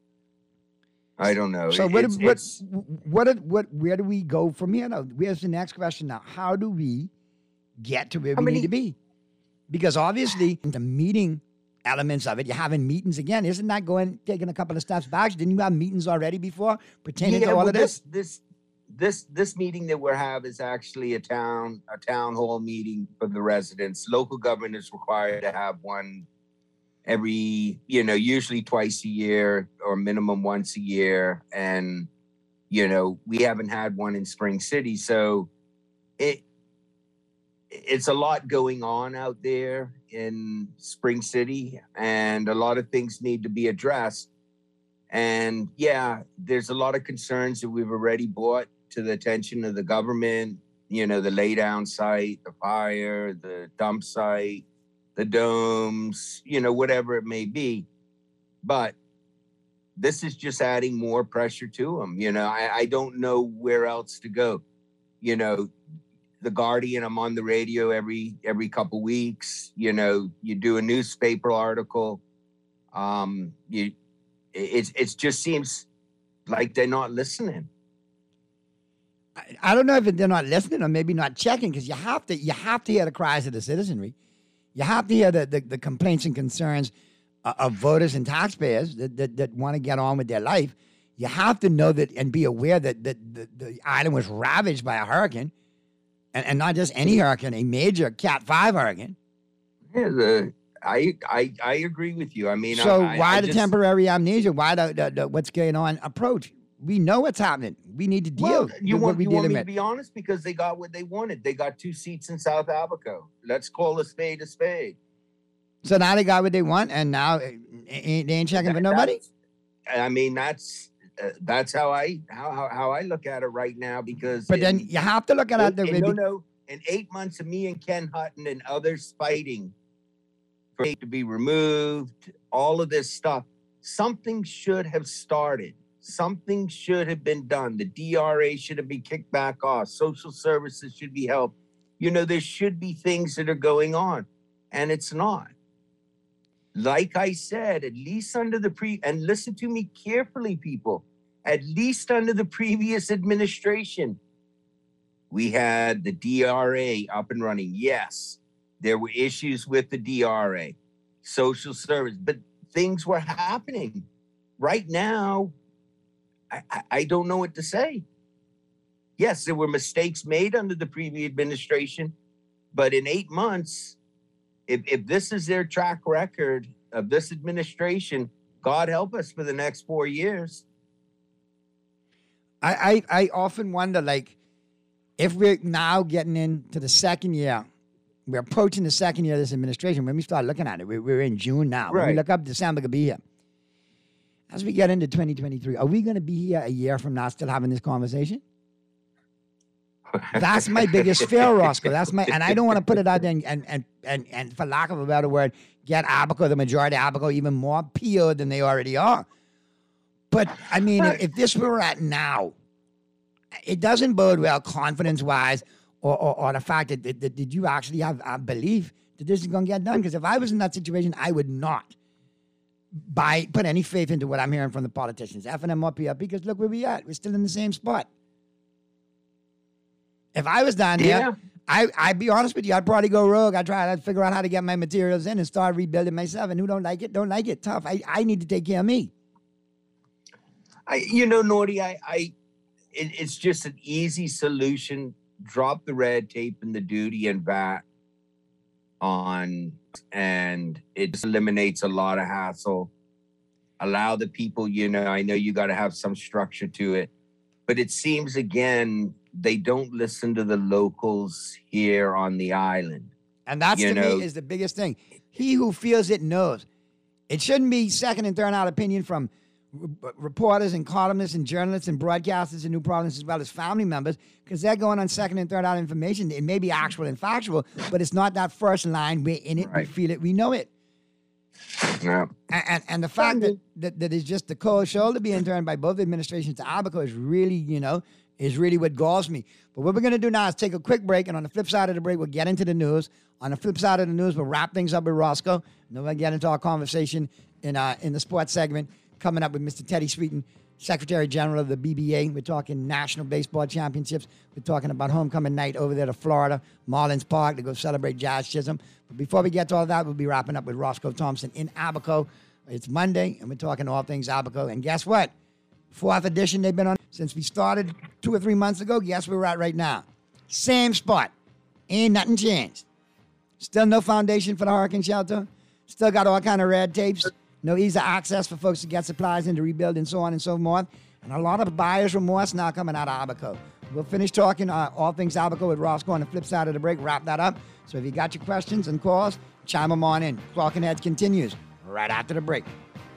I don't know. So It- what, it's- what, it's- what, what, where do we go from here? Now, where's the next question now? How do we get to where How we many- need to be? Because obviously, the meeting elements of it, you're having meetings again. Isn't that going, taking a couple of steps back? Didn't you have meetings already before pertaining Yeah, to all well, of this? This this this meeting that we're having is actually a town a town hall meeting for the residents. Local government is required to have one every, you know, usually twice a year or minimum once a year. And, you know, we haven't had one in Spring City. So it it's a lot going on out there in Spring City, and a lot of things need to be addressed. And yeah, there's a lot of concerns that we've already brought to the attention of the government, you know, the laydown site, the fire, the dump site, the domes, you know, whatever it may be. But this is just adding more pressure to them. You know, I, I don't know where else to go. You know, The Guardian, I'm on the radio every every couple weeks. You know, you do a newspaper article. Um, you, it it just seems like they're not listening. I, I don't know if they're not listening or maybe not checking, because you have to you have to hear the cries of the citizenry. You have to hear the, the, the complaints and concerns of, of voters and taxpayers that, that, that want to get on with their life. You have to know that and be aware that, that the, the island was ravaged by a hurricane. And, and not just any hurricane, a major Cat five hurricane. Yeah, the, I, I I agree with you. I mean, So I, why I the just, temporary amnesia? Why the, the, the what's going on approach? We know what's happening. We need to deal Well, with you what want, we're you want dealing me to with. be honest? Because they got what they wanted. They got two seats in South Abaco. Let's call a spade a spade. So now they got what they want, and now eh, eh, they ain't checking for nobody. I mean, that's uh, that's how I how, how how I look at it right now. Because But then in- you have to look at it. in- The, no, no. In eight months of me and Ken Hutton and others fighting for it to be removed, all of this stuff, something should have started. Something should have been done. The D R A should have been kicked back off. Social services should be helped. You know, there should be things that are going on, and it's not. Like I said, at least under the pre, and listen to me carefully, people, at least under the previous administration, we had the D R A up and running. Yes, there were issues with the D R A, social service, but things were happening. Right now, I, I, I don't know what to say. Yes, there were mistakes made under the previous administration, but in eight months, if, if this is their track record of this administration, God help us for the next four years. I, I I often wonder, like, if we're now getting into the second year, we're approaching the second year of this administration. When we start looking at it, we're, we're in June now. When we Right. look up, December could be here. As we get into twenty twenty-three, are we going to be here a year from now still having this conversation? That's my biggest fear, Roscoe. That's my, and I don't want to put it out there and, and, and, and, and for lack of a better word, get Abaco, the majority of Abaco, even more P O'd than they already are. But, I mean, if this were at now, it doesn't bode well confidence-wise or, or, or the fact that, that, that did you actually have a belief that this is going to get done? Because if I was in that situation, I would not buy, put any faith into what I'm hearing from the politicians, F and M up here, because look where we at. We're still in the same spot. If I was down Yeah. there, I, I'd be honest with you, I'd probably go rogue. I'd try to figure out how to get my materials in and start rebuilding myself. And who don't like it, don't like it. Tough. I, I need to take care of me. I, you know, Norty, I, I, it, it's just an easy solution. Drop the red tape and the duty and V A T on, and it just eliminates a lot of hassle. Allow the people, you know, I know you got to have some structure to it, but it seems again, they don't listen to the locals here on the island. And that's, You to know- me, is the biggest thing. He who feels it knows. It shouldn't be second and third out opinion from r- reporters and columnists and journalists and broadcasters in New Providence, as well as family members, because they're going on second and third out information. It may be actual and factual, but it's not that first line. We're in it, we feel it, we know it. Yeah. And, and, and the fact that, that, that it's just the cold shoulder being turned by both administrations to Abaco is really, you know, is really what galls me. But what we're going to do now is take a quick break, and on the flip side of the break, we'll get into the news. On the flip side of the news, we'll wrap things up with Roscoe, and then we'll get into our conversation in uh, in the sports segment, coming up with Mister Teddy Sweeten, Secretary General of the B B A. We're talking National Baseball Championships. We're talking about homecoming night over there to Florida, Marlins Park, to go celebrate Jazz Chisholm. But before we get to all that, we'll be wrapping up with Roscoe Thompson in Abaco. It's Monday, and we're talking all things Abaco. And guess what? Fourth edition they've been on since we started two or three months ago. Guess where we're at right now? Same spot. Ain't nothing changed. Still no foundation for the hurricane shelter. Still got all kind of red tapes. No ease of access for folks to get supplies and to rebuild and so on and so forth. And a lot of buyer's remorse now coming out of Abaco. We'll finish talking uh, all things Abaco with Roscoe on the flip side of the break. Wrap that up. So if you got your questions and calls, chime them on in. Talking Heads continues right after the break.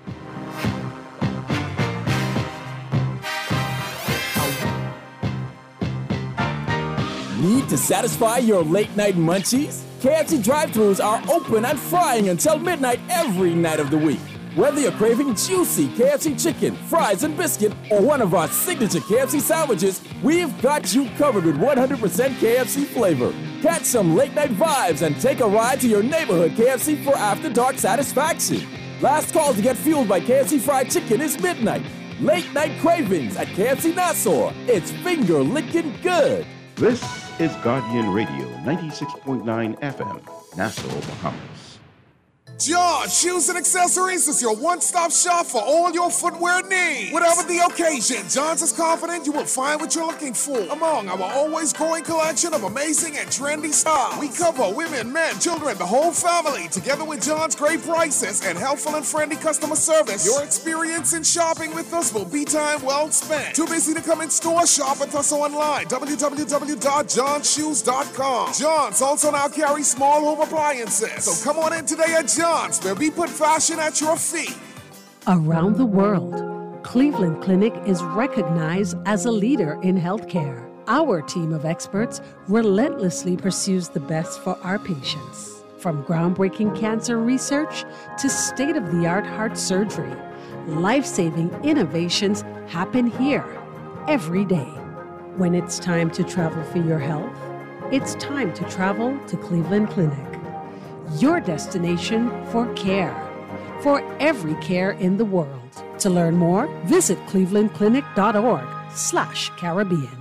Need to satisfy your late night munchies? K F C drive-thrus are open and frying until midnight every night of the week. Whether you're craving juicy K F C chicken, fries, and biscuit, or one of our signature K F C sandwiches, we've got you covered with one hundred percent K F C flavor. Catch some late night vibes and take a ride to your neighborhood K F C for after dark satisfaction. Last call to get fueled by K F C fried chicken is midnight. Late night cravings at K F C Nassau. It's finger licking good. This is Guardian Radio, ninety-six point nine F M, Nassau, Bahamas. John Shoes and Accessories is your one-stop shop for all your footwear needs. Whatever the occasion, John's is confident you will find what you're looking for among our always growing collection of amazing and trendy styles. We cover women, men, children, the whole family. Together with John's great prices and helpful and friendly customer service, your experience in shopping with us will be time well spent. Too busy to come in store? Shop with us online, w w w dot john shoes dot com. John's also now carries small home appliances. So come on in today at John's, where we put fashion at your feet. Around the world, Cleveland Clinic is recognized as a leader in healthcare. Our team of experts relentlessly pursues the best for our patients. From groundbreaking cancer research to state-of-the-art heart surgery, life-saving innovations happen here every day. When it's time to travel for your health, it's time to travel to Cleveland Clinic. Your destination for care, for every care in the world. To learn more, visit clevelandclinic.org slash Caribbean.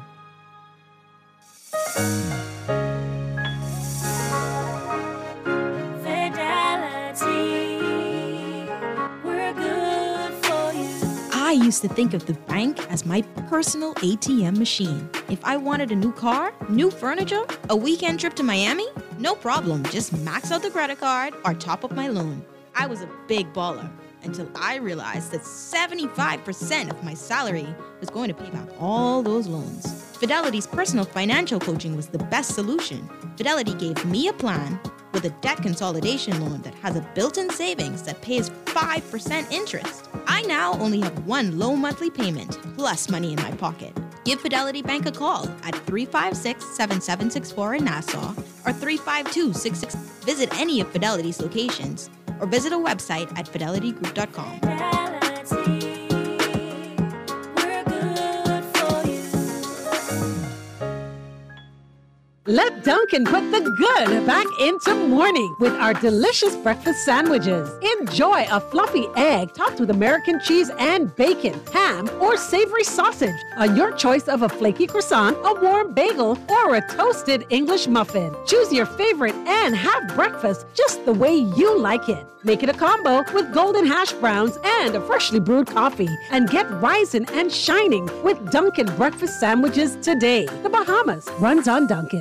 I used to think of the bank as my personal A T M machine. If I wanted a new car, new furniture, a weekend trip to Miami, no problem. Just max out the credit card or top up my loan. I was a big baller until I realized that seventy-five percent of my salary was going to pay back all those loans. Fidelity's personal financial coaching was the best solution. Fidelity gave me a plan with a debt consolidation loan that has a built-in savings that pays five percent interest. I now only have one low monthly payment, plus money in my pocket. Give Fidelity Bank a call at three five six, seven seven six four in Nassau or three five two, six six. Visit any of Fidelity's locations or visit a website at fidelity group dot com. Let Dunkin' put the good back into morning with our delicious breakfast sandwiches. Enjoy a fluffy egg topped with American cheese and bacon, ham, or savory sausage on your choice of a flaky croissant, a warm bagel, or a toasted English muffin. Choose your favorite and have breakfast just the way you like it. Make it a combo with golden hash browns and a freshly brewed coffee. And get rising and shining with Dunkin' breakfast sandwiches today. The Bahamas runs on Dunkin'.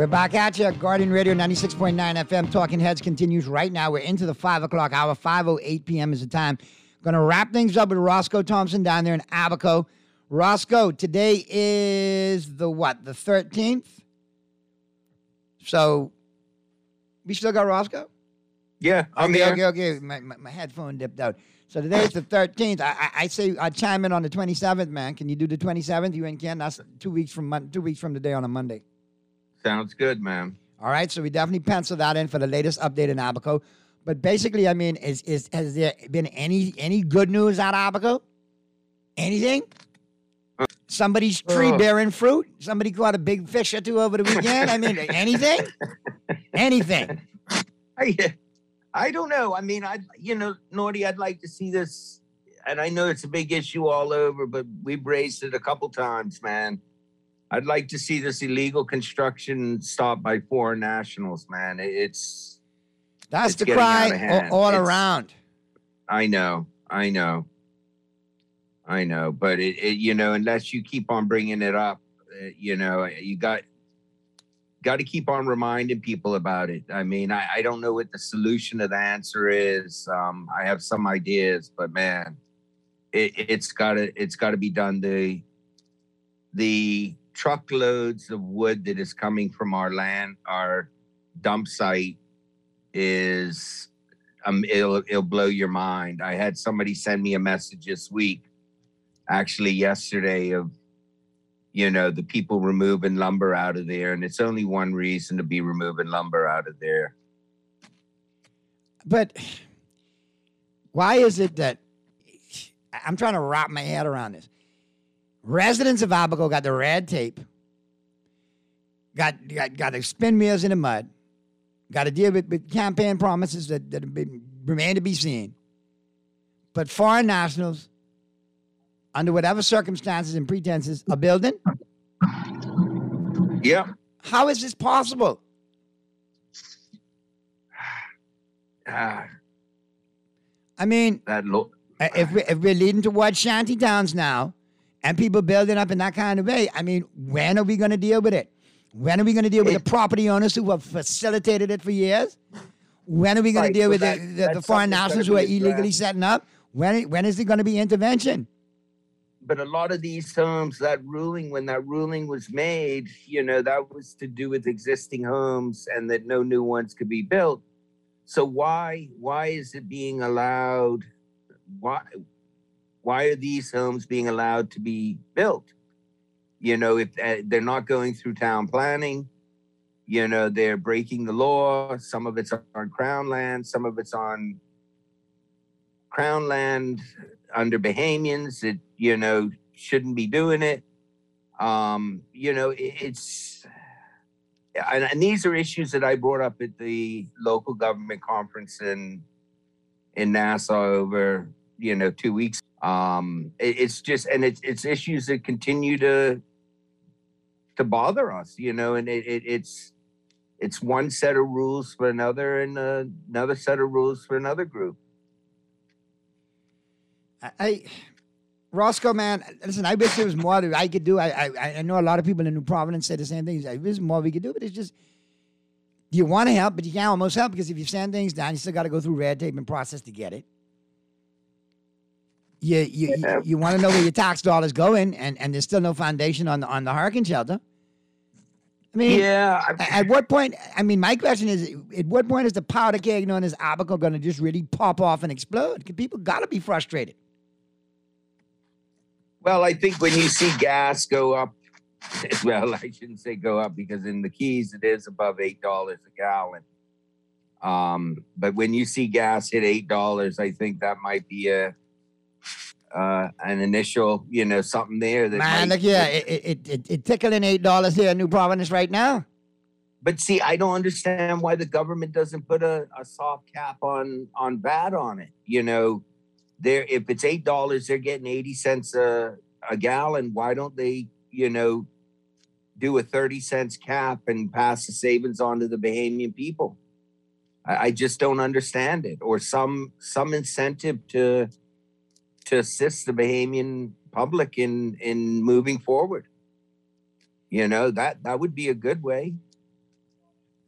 We're back at you. Guardian Radio ninety-six point nine F M. Talking Heads continues right now. We're into the five o'clock hour. five oh eight p.m. is the time. Going to wrap things up with Roscoe Thompson down there in Abaco. Roscoe, today is the what? The thirteenth? So, we still got Roscoe? Yeah, I'm okay, here. Okay, okay, my, my, my headphone dipped out. So today's the thirteenth. I, I, I say I chime in on the twenty-seventh, man. Can you do the twenty-seventh? You ain't can? That's two weeks from mon- two weeks from today on a Monday. Sounds good, man. All right, so we definitely pencil that in for the latest update in Abaco. But basically, I mean, is is has there been any any good news out of Abaco? Anything? Somebody's tree Oh. bearing fruit? Somebody caught a big fish or two over the weekend? I mean, anything? Anything? I, I don't know. I mean, I, you know, Naughty, I'd like to see this, and I know it's a big issue all over, but we've raised it a couple times, man. I'd like to see this illegal construction stopped by foreign nationals, man. It- It's That's it's the getting out of cry hand. all, all It's- around. I know, I know, I know. But it, it you know, unless you keep on bringing it up, uh, you know, you got got to keep on reminding people about it. I mean, I, I don't know what the solution to the answer is. Um, I have some ideas, but man, it, it's gotta it's gotta be done. The the truckloads of wood that is coming from our land, our dump site, is um, it'll it'll blow your mind. I had somebody send me a message this week, actually yesterday, of you know the people removing lumber out of there, and it's only one reason to be removing lumber out of there. But why is it that I'm trying to wrap my head around this? Residents of Abaco got the red tape, got got, got to spin wheels in the mud, got to deal with, with campaign promises that, that have been, remain to be seen. But foreign nationals, under whatever circumstances and pretenses, are building. Yeah. How is this possible? Ah, I mean, that lo- if we if we're leading towards shanty towns now, and people building up in that kind of way, I mean, when are we going to deal with it? When are we going to deal with the property owners who have facilitated it for years? When are we going Right, to deal but with that- the, the, that's the foreign something that's nationals who gotta are be illegally addressed. setting up? When when is there going to be intervention? But a lot of these homes, that ruling, when that ruling was made, you know, that was to do with existing homes and that no new ones could be built. So why why is it being allowed? Why why are these homes being allowed to be built? You know, if uh, they're not going through town planning, you know, they're breaking the law. Some of it's on Crown land, some of it's on Crown land under Bahamians that, you know, shouldn't be doing it. Um, you know, it, it's, and, and these are issues that I brought up at the local government conference in, in Nassau over, you know, two weeks. Um, it, it's just, and it's, it's issues that continue to, to bother us, you know, and it, it, it's, it's one set of rules for another and uh, another set of rules for another group. I, I Roscoe, man, listen, I wish there was more that I could do. I, I I know a lot of people in New Providence say the same things. I wish there was more we could do, but it's just, you want to help, but you can't almost help because if you send things down, you still got to go through red tape and process to get it. You you, you, you want to know where your tax dollars going, and, and there's still no foundation on the, on the hurricane shelter. I mean, Yeah, a- at what point, I mean, my question is, at what point is the powder keg known as Abaco going to just really pop off and explode? 'Cause people got to be frustrated. Well, I think when you see gas go up, well, I shouldn't say go up because in the Keys it is above eight dollars a gallon. Um, but when you see gas hit eight dollars, I think that might be a uh, an initial, you know, something there that Man, might, look, yeah, it, it, it, it tickling eight dollars here in New Providence right now. But see, I don't understand why the government doesn't put a, a soft cap on on V A T on it. You know, they're if it's eight dollars, they're getting eighty cents a a gallon. Why don't they, you know, do a thirty cents cap and pass the savings on to the Bahamian people? I, I just don't understand it. Or some some incentive to to assist the Bahamian public in in moving forward. You know, that that would be a good way.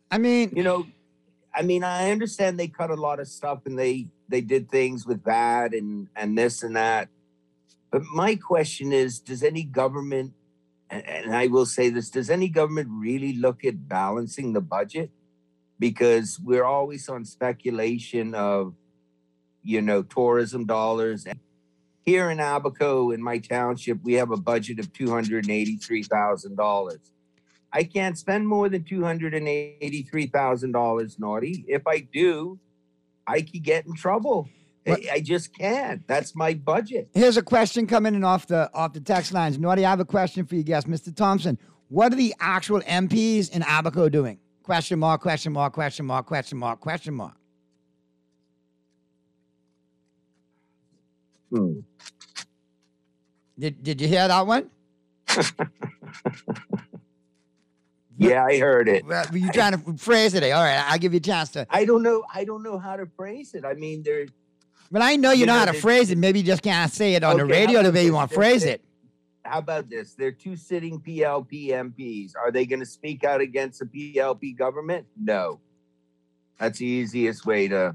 I mean, you know, I mean, I understand they cut a lot of stuff and they they did things with that and and this and that. But my question is, does any government, and, and I will say this, does any government really look at balancing the budget? Because we're always on speculation of, you know, tourism dollars. Here in Abaco, in my township, we have a budget of two hundred eighty-three thousand dollars. I can't spend more than two hundred eighty-three thousand dollars, Naughty. If I do, I could get in trouble. I, I just can't. That's my budget. Here's a question coming in off the off the text lines. Naughty, I have a question for you guest, Mister Thompson. What are the actual M Ps in Abaco doing? Question mark, question mark, question mark, question mark, question mark. Hmm. Did Did you hear that one? Yeah, I heard it. Well, you trying to phrase it? All right, I'll give you a chance to. I don't know. I don't know how to phrase it. I mean, there. But I know you, You know, know, how to they- phrase it. Maybe you just can't say it on the Okay, radio how the about way you this? want to There- phrase there- it. How about this? They're two sitting P L P M Ps. Are they going to speak out against the P L P government? No. That's the easiest way to,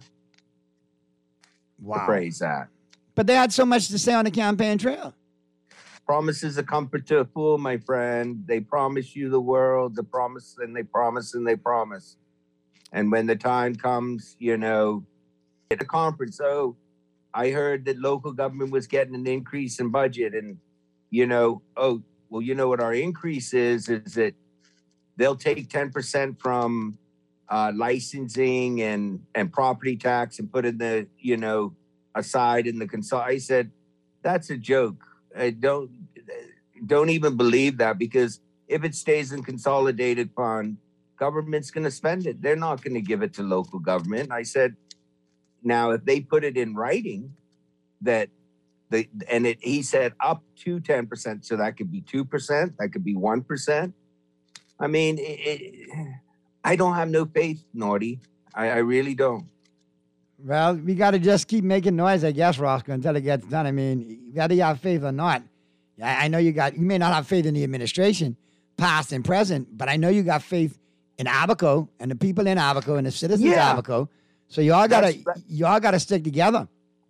Wow. to phrase that. But they had so much to say on the campaign trail. Promises a comfort to a fool, my friend. They promise you the world, the promise, and they promise and they promise. And when the time comes, you know, at a conference, oh, I heard that local government was getting an increase in budget. And, you know, oh, well, you know what our increase is, is that they'll take ten percent from uh, licensing and, and property tax and put in the, you know, aside in the consol. I said, that's a joke. I don't don't even believe that, because if it stays in consolidated fund, government's going to spend it. They're not going to give it to local government. I said, now if they put it in writing that they, and it, he said up to ten percent, so that could be two percent, that could be one percent. I mean, it, it, I don't have no faith, Naughty. I, I really don't. Well, we got to just keep making noise, I guess, Roscoe, until it gets done. I mean, whether you have faith or not, I I know you got. You may not have faith in the administration, past and present, but I know you got faith in Abaco and the people in Abaco and the citizens Yeah. of Abaco. So you all gotta, That's- that- you all gotta stick together.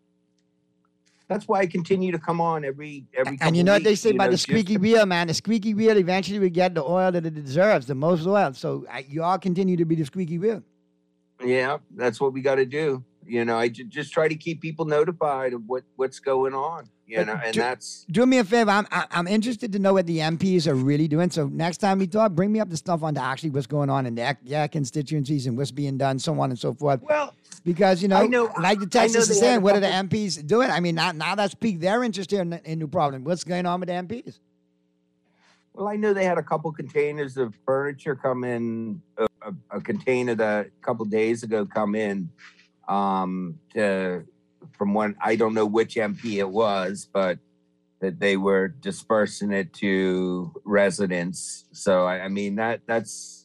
That's why I continue to come on every every. And you couple know what they weeks, say you about know, the just squeaky to- wheel, man? The squeaky wheel eventually will get the oil that it deserves, the most oil. So I, you all continue to be the squeaky wheel. Yeah, that's what we got to do. You know, I ju- just try to keep people notified of what what's going on. You But know, and do- that's Do me a favor. I'm I- I'm interested to know what the M Ps are really doing. So next time we talk, bring me up the stuff on the actually what's going on in their, their constituencies and what's being done, so on and so forth. Well, because you know, I know- like the I know text is they had saying, a what are the couple- M Ps doing? I mean, now, now that's piqued their interest here in, in New Providence. What's going on with the M Ps? well, I know they had a couple containers of furniture come in, a, a, a container that a couple days ago come in, um, to from one. I don't know which M P it was, but that they were dispersing it to residents. So I, I mean that that's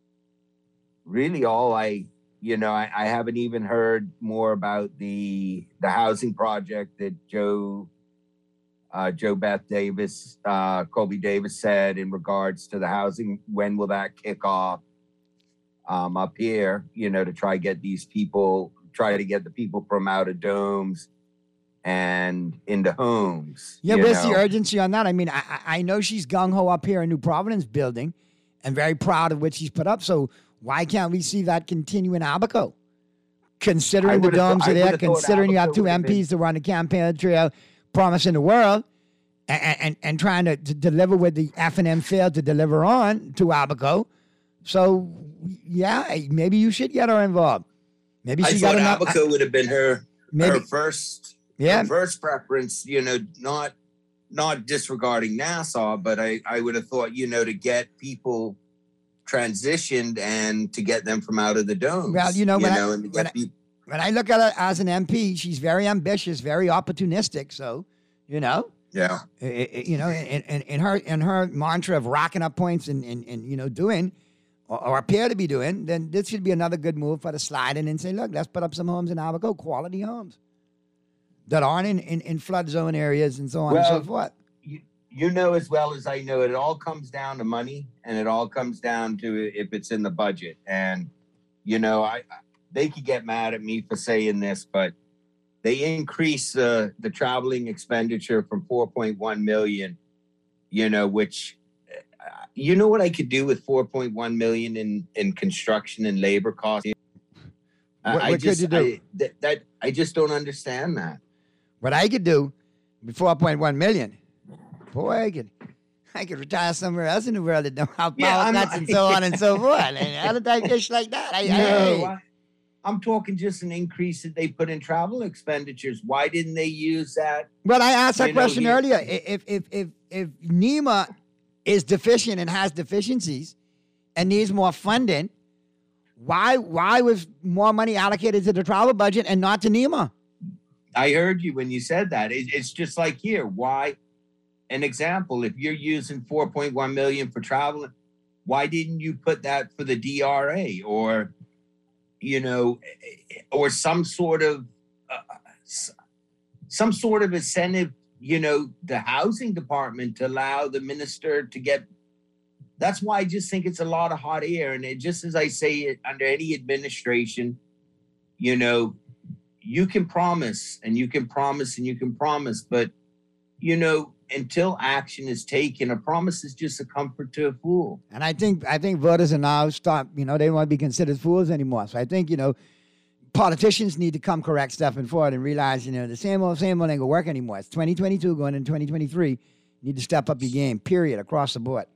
really all I, you know, I, I haven't even heard more about the the housing project that Joe uh, Joe Beth Davis, uh, Colby Davis said in regards to the housing. When will that kick off um, up here? You know, to try get these people, try to get the people from out of domes and into homes. Yeah, you where's the know? urgency on that? I mean, I, I I know she's gung ho up here in New Providence building, and very proud of what she's put up. So why can't we see that continue in Abaco? I Considering the would've thought- domes I are there, would've thought considering you have Abaco two would've M Ps that were on the campaign trail promising the world, and and, and trying to, to deliver what the F and M failed to deliver on to Abaco. So yeah, maybe you should get her involved. Maybe I she thought got enough. Abaco would have been her Maybe- her first Yeah. her first preference. You know, not not disregarding Nassau, but I I would have thought, you know, to get people transitioned and to get them from out of the domes. Well, you know, when I- and to when get I- people. When I look at her as an M P, she's very ambitious, very opportunistic. So, you know, Yeah. i- i- you know, in, in, in her in her mantra of racking up points and, and, and you know doing, or, or appear to be doing, then this should be another good move for the slide in and say, look, let's put up some homes in Abaco, quality homes that aren't in, in, in flood zone areas and so on and so Well, forth. You, you know as well as I know, it all comes down to money, and it all comes down to if it's in the budget. And, you know, I they could get mad at me for saying this, but they increase uh, the traveling expenditure from four point one million, you know, which, uh, you know what I could do with four point one million in, in construction and labor costs? What, what I could just, you do? I, that, that, I just don't understand that. What I could do with four point one million, boy, I could, I could retire somewhere else in the world that don't have Yeah, power I'm cuts not- and so on and so forth. And other type of ish like that. I, No, I, I, I'm talking just an increase that they put in travel expenditures. Why didn't they use that? Well, I asked that you know, question here- earlier. I- If if if if NEMA is deficient and has deficiencies and needs more funding, why why was more money allocated to the travel budget and not to NEMA? I heard you when you said that. It, it's just like here. Why? An example, if you're using four point one million for travel, why didn't you put that for the D R A or, you know, or some sort of, uh, s- some sort of incentive, you know, the housing department to allow the minister to get. That's why I just think it's a lot of hot air. And it, just as I say it, under any administration, you know, you can promise and you can promise and you can promise, but, you know, until action is taken, a promise is just a comfort to a fool. And I think I think voters are now stop, you know, they don't want to be considered fools anymore. So I think, you know, politicians need to come correct stepping forward and realize, you know, the same old, same old ain't gonna work anymore. It's twenty twenty-two going into twenty twenty-three. You need to step up your game, period, across the board.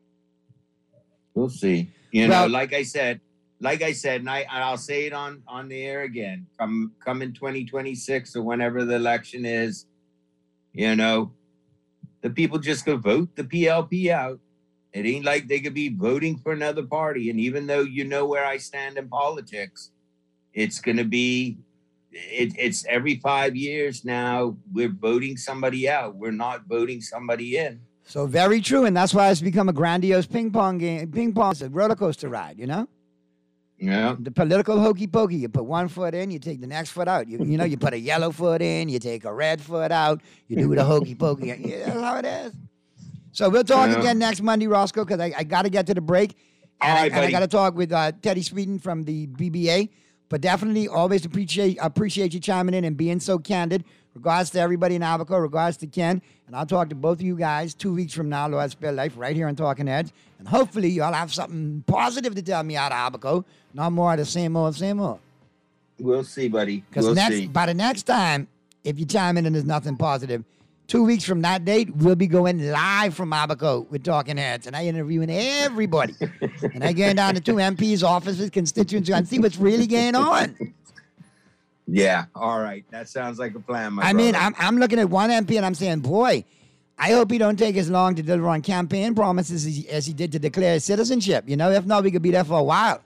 We'll see. You Well- know, like I said, like I said, and, I, and I'll say it on, on the air again, come, come in twenty twenty-six or whenever the election is, you know, the people just go vote the P L P out. It ain't like they could be voting for another party. And even though you know where I stand in politics, it's going to be, it, it's every five years now, we're voting somebody out. We're not voting somebody in. So very true, and that's why it's become a grandiose ping pong game. Ping pong is a roller coaster ride, you know? Yeah. The political hokey pokey. You put one foot in, you take the next foot out. You, you know, you put a yellow foot in, you take a red foot out, you do the hokey pokey. Yeah, that's how it is. So we'll talk Yeah. again next Monday, Roscoe, because I, I got to get to the break. And, All I, right, and I buddy. got to talk with uh, Teddy Sweeten from the B B A. But definitely always appreciate appreciate you chiming in and being so candid. Regards to everybody in Albuquerque, regards to Ken. And I'll talk to both of you guys two weeks from now, Lord Spare Life, right here on Talking Heads. And hopefully y'all have something positive to tell me out of Albuquerque. Not more of the same old, same old. We'll see, buddy. Because We'll next, see. by the next time, if you chime in and there's nothing positive, two weeks from that date, we'll be going live from Albuquerque with Talking Heads. And I interviewing everybody. And I going down to two M Ps' offices, constituents, and see what's really going on. Yeah. All right. That sounds like a plan, my I mean, brother. I'm, I'm looking at one M P and I'm saying, boy, I hope he don't take as long to deliver on campaign promises as he, as he did to declare his citizenship. You know, if not, we could be there for a while.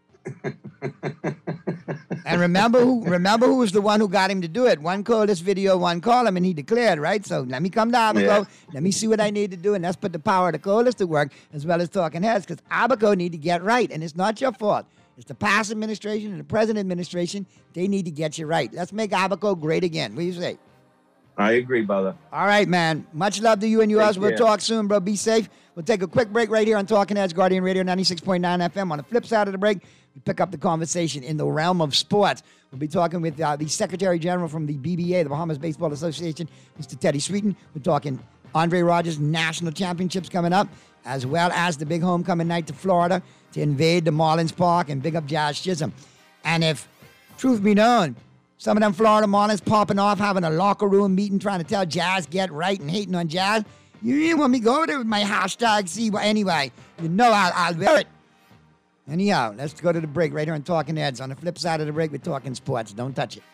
And remember who remember who was the one who got him to do it? One called this video, one called him, and he declared, right? So let me come to Abaco, let me see what I need to do, and let's put the power of the coalition to work as well as Talking Heads, because Abaco need to get right, and it's not your fault. It's the past administration and the present administration. They need to get you right. Let's make Abaco great again. What do you say? I agree, brother. All right, man. Much love to you and yours. Take We'll care. talk soon, bro. Be safe. We'll take a quick break right here on Talking Heads, Guardian Radio ninety-six point nine F M. On the flip side of the break, we pick up the conversation in the realm of sports. We'll be talking with uh, the Secretary General from the B B A, the Bahamas Baseball Association, Mister Teddy Sweeten. We're talking Andre Rogers National Championships coming up, as well as the big homecoming night to Florida to invade the Marlins Park and big up Jazz Chisholm. And if truth be known, some of them Florida Marlins popping off, having a locker room meeting, trying to tell Jazz get right and hating on Jazz. You didn't want me to go over there with my hashtag C. But anyway, you know I'll, I'll wear it. Anyhow, let's go to the break right here on Talking Heads. On the flip side of the break, we're talking sports. Don't touch it.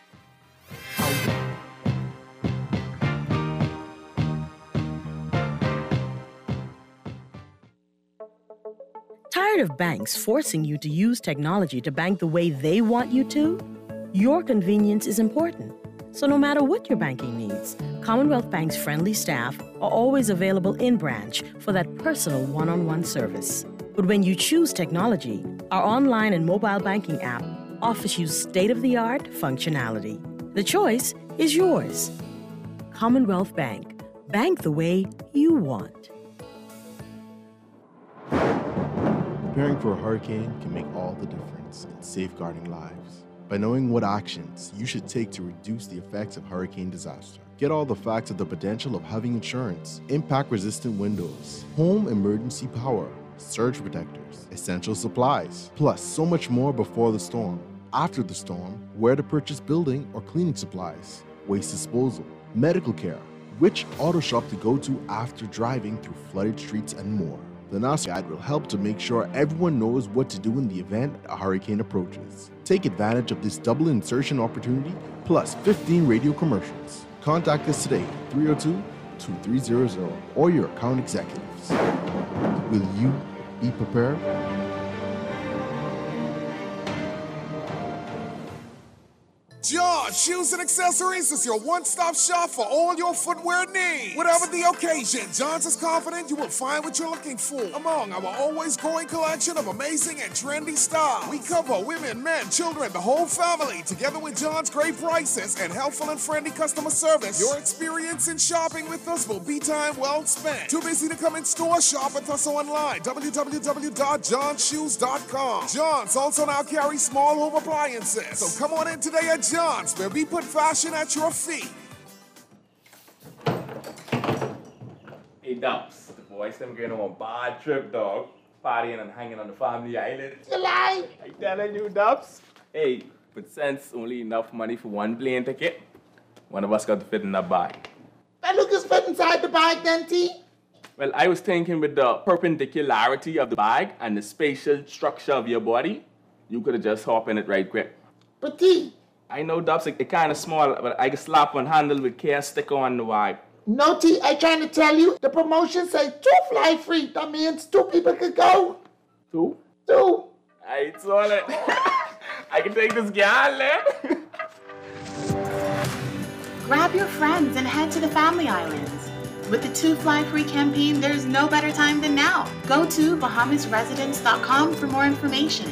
Tired of banks forcing you to use technology to bank the way they want you to? Your convenience is important. So no matter what your banking needs, Commonwealth Bank's friendly staff are always available in branch for that personal one-on-one service. But when you choose technology, our online and mobile banking app offers you state-of-the-art functionality. The choice is yours. Commonwealth Bank. Bank the way you want. Preparing for a hurricane can make all the difference in safeguarding lives. By knowing what actions you should take to reduce the effects of hurricane disaster. Get all the facts of the potential of having insurance, impact-resistant windows, home emergency power, surge protectors, essential supplies, plus so much more before the storm, after the storm, where to purchase building or cleaning supplies, waste disposal, medical care, which auto shop to go to after driving through flooded streets, and more. The Nassau Guide will help to make sure everyone knows what to do in the event a hurricane approaches. Take advantage of this double insertion opportunity plus fifteen radio commercials. Contact us today, three oh two, two three zero zero, or your account executives. Will you be prepared? John Shoes and Accessories is your one-stop shop for all your footwear needs. Whatever the occasion, John's is confident you will find what you're looking for among our always growing collection of amazing and trendy styles. We cover women, men, children, the whole family, together with John's great prices and helpful and friendly customer service. Your experience in shopping with us will be time well spent. Too busy to come in store? Shop with us online, w w w dot john shoes dot com. John's also now carries small home appliances. So come on in today at John's, where we put fashion at your feet. Hey, Dumps, the boys them going on a bad trip, dog. Partying and hanging on the family island. You lie. I telling you, Dumps. Hey, but since only enough money for one plane ticket, one of us got to fit in that bag. That look is fit inside the bag then, T. Well, I was thinking with the perpendicularity of the bag and the spatial structure of your body, you could have just hopped in it right quick. But T. I know, Dubs, it, it kind of small, but I can slap one handle with care sticker on the bag. No, T, I trying to tell you, the promotion says two fly free. That means two people could go. Two? Two. I saw it. I can take this gal, man. Grab your friends and head to the Family Islands. With the Two Fly Free campaign, there's no better time than now. Go to bahamas residence dot com for more information.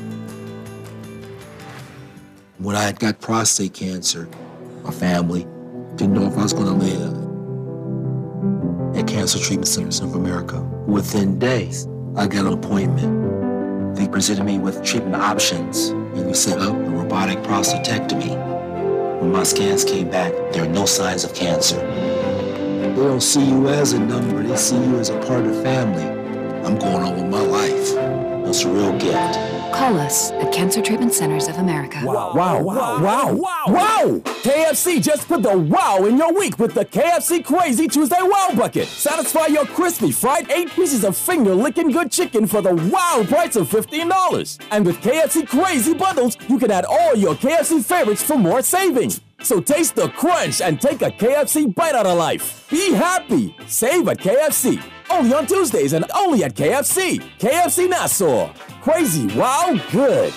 When I had got prostate cancer, my family didn't know if I was going to live. At Cancer Treatment Centers of America, within days, I got an appointment. They presented me with treatment options, and we set up a robotic prostatectomy. When my scans came back, there are no signs of cancer. They don't see you as a number, they see you as a part of the family. I'm going on with my life. That's a real gift. Call us at Cancer Treatment Centers of America. Wow, wow, wow, wow, wow, wow! K F C just put the wow in your week with the K F C Crazy Tuesday Wow Bucket. Satisfy your crispy fried eight pieces of finger-licking good chicken for the wow price of fifteen dollars. And with K F C Crazy Bundles, you can add all your K F C favorites for more savings. So taste the crunch and take a K F C bite out of life. Be happy. Save at K F C. Only on Tuesdays and only at K F C. K F C Nassau. Crazy, wow, good.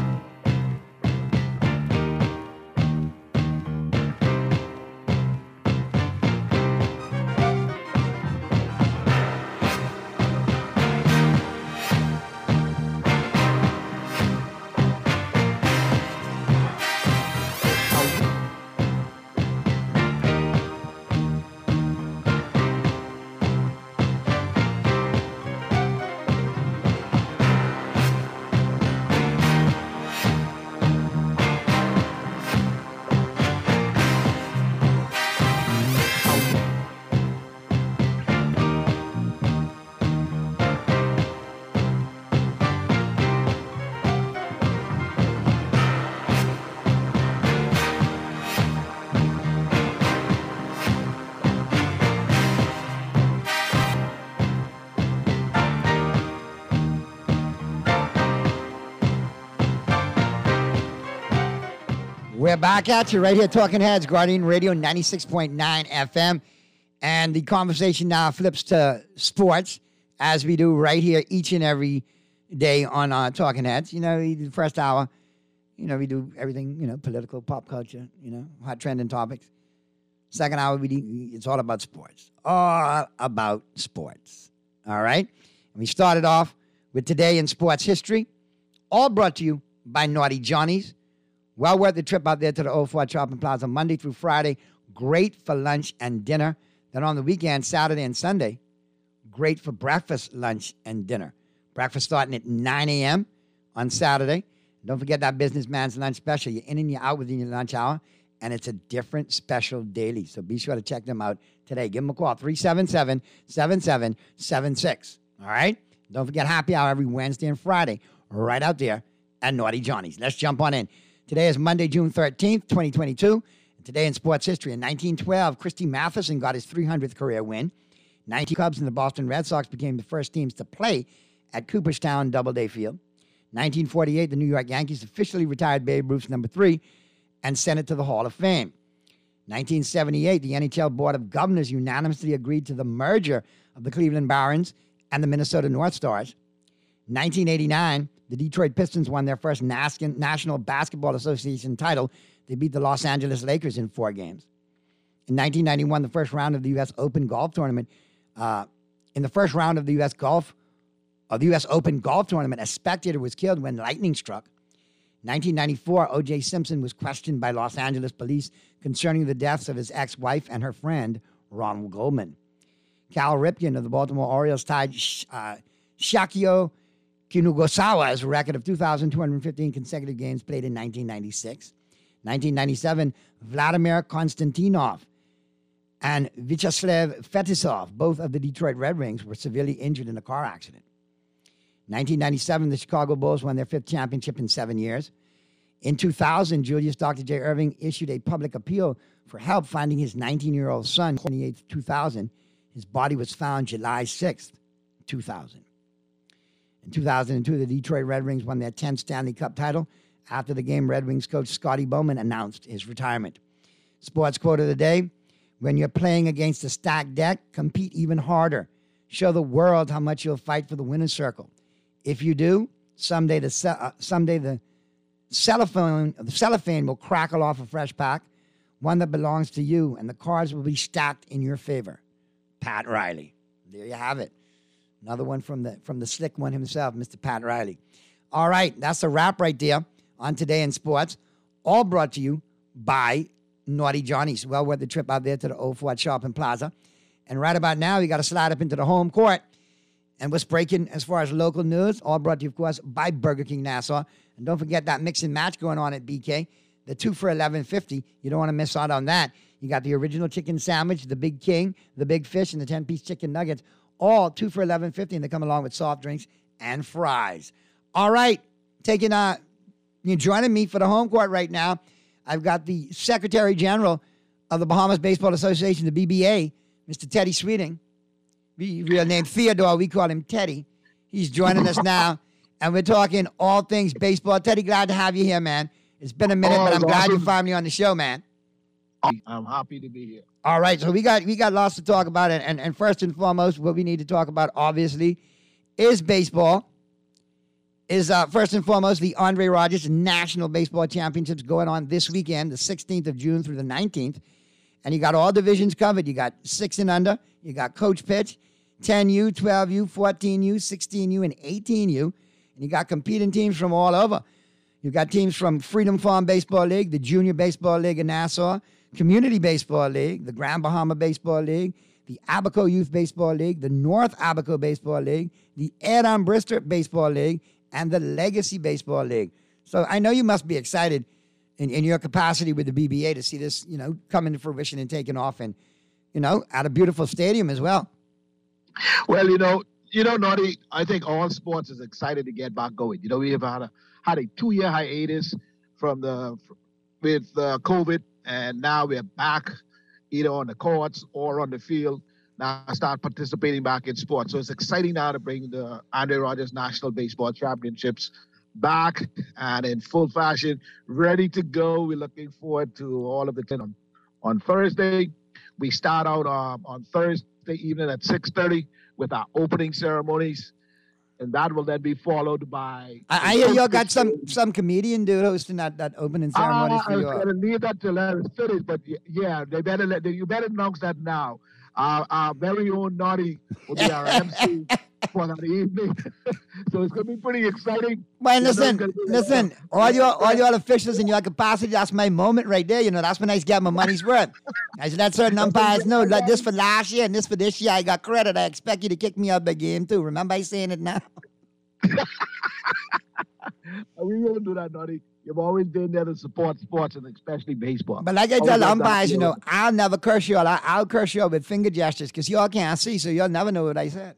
We're back at you right here, Talking Heads, Guardian Radio ninety-six point nine F M. And the conversation now flips to sports, as we do right here each and every day on uh, Talking Heads. You know, the first hour, you know, we do everything, you know, political, pop culture, you know, hot trending topics. Second hour, we do, it's all about sports. All about sports. All right? And we started off with Today in Sports History, all brought to you by Naughty Johnny's. Well worth the trip out there to the Old Fort Shopping Plaza Monday through Friday. Great for lunch and dinner. Then on the weekend, Saturday and Sunday, great for breakfast, lunch, and dinner. Breakfast starting at nine a.m. on Saturday. Don't forget that businessman's lunch special. You're in and you're out within your lunch hour, and it's a different special daily. So be sure to check them out today. Give them a call, three seven seven, seven seven seven six. All right? Don't forget happy hour every Wednesday and Friday right out there at Naughty Johnny's. Let's jump on in. Today is Monday, June thirteenth, twenty twenty-two. And today in sports history, in nineteen twelve, Christy Matheson got his three hundredth career win. nineteen Cubs and the Boston Red Sox became the first teams to play at Cooperstown Doubleday Field. nineteen forty-eight, the New York Yankees officially retired Babe Ruth's number three and sent it to the Hall of Fame. nineteen seventy-eight, the N H L Board of Governors unanimously agreed to the merger of the Cleveland Barons and the Minnesota North Stars. nineteen eighty-nine, the Detroit Pistons won their first National Basketball Association title. They beat the Los Angeles Lakers in four games. In nineteen ninety-one, the first round of the U S Open Golf Tournament, uh, in the first round of the U S Golf, of the U S Open Golf Tournament, a spectator was killed when lightning struck. nineteen ninety-four, O J Simpson was questioned by Los Angeles police concerning the deaths of his ex-wife and her friend, Ronald Goldman. Cal Ripken of the Baltimore Orioles tied uh, Shakio Kinugosawa's record of two thousand two hundred fifteen consecutive games played in nineteen ninety-six. nineteen ninety-seven, Vladimir Konstantinov and Vyacheslav Fetisov, both of the Detroit Red Wings, were severely injured in a car accident. nineteen ninety-seven, the Chicago Bulls won their fifth championship in seven years. In two thousand, Julius Doctor J. Irving issued a public appeal for help finding his nineteen-year-old son, twenty-eighth, two thousand. His body was found July sixth, two thousand. In two thousand two, the Detroit Red Wings won their tenth Stanley Cup title. After the game, Red Wings coach Scotty Bowman announced his retirement. Sports quote of the day: when you're playing against a stacked deck, compete even harder. Show the world how much you'll fight for the winner's circle. If you do, someday the uh, someday the cellophane the cellophane will crackle off a fresh pack, one that belongs to you, and the cards will be stacked in your favor. Pat Riley. There you have it. Another one from the from the slick one himself, Mister Pat Riley. All right, that's a wrap right there on Today in Sports. All brought to you by Naughty Johnny's. Well worth the trip out there to the Old Fort Shopping Plaza. And right about now, you got to slide up into the home court. And what's breaking as far as local news, all brought to you, of course, by Burger King Nassau. And don't forget that mix and match going on at B K. The two for eleven fifty. You don't want to miss out on that. You got the original chicken sandwich, the Big King, the Big Fish, and the ten-piece chicken nuggets. All two for eleven fifty, and they come along with soft drinks and fries. All right, taking uh, you're joining me for the home court right now. I've got the Secretary General of the Bahamas Baseball Association, the B B A, Mister Teddy Sweeting. Real name Theodore, we call him Teddy. He's joining us now, and we're talking all things baseball. Teddy, glad to have you here, man. It's been a minute, oh, but I'm glad awesome. you finally on the show, man. I'm happy to be here. All right, so we got we got lots to talk about, and, and, and first and foremost, what we need to talk about, obviously, is baseball. Is uh, first and foremost the Andre Rogers National Baseball Championships going on this weekend, the sixteenth of June through the nineteenth. And you got all divisions covered. You got six and under. You got coach pitch, ten U, twelve U, fourteen U, sixteen U, and eighteen U. And you got competing teams from all over. You got teams from Freedom Farm Baseball League, the Junior Baseball League in Nassau, Community Baseball League, the Grand Bahama Baseball League, the Abaco Youth Baseball League, the North Abaco Baseball League, the Ed Ambrister Baseball League, and the Legacy Baseball League. So I know you must be excited in, in your capacity with the B B A to see this, you know, come into fruition and taking off, and, you know, at a beautiful stadium as well. Well, you know, you know, Naughty, I think all sports is excited to get back going. You know, we have had a had a two-year hiatus from the with uh, COVID, and now we're back, either on the courts or on the field. Now I start participating back in sports. So it's exciting now to bring the Andre Rogers National Baseball Championships back and in full fashion, ready to go. We're looking forward to all of the on, on Thursday. We start out um, on Thursday evening at six thirty with our opening ceremonies. And that will then be followed by... I, I hear you got some some comedian dude hosting that, that opening ceremony uh, for you. I was going to leave that till I finish, but yeah, they better let, you better announce that now. Uh, our very own Naughty will be our M C for that evening. So it's going to be pretty exciting. Well, listen, you know, listen, all your all your officials in your capacity, that's my moment right there. You know, that's when I get my money's worth. I should let certain umpires know, like this for last year and this for this year, I got credit. I expect you to kick me out of the game too. Remember I saying it now? We won't do that, Nutty. You've always been there to support sports and especially baseball. But like I Always tell the done that. umpires, you know, I'll never curse you all. I, I'll curse you all with finger gestures because y'all can't see, so you'll never know what I said.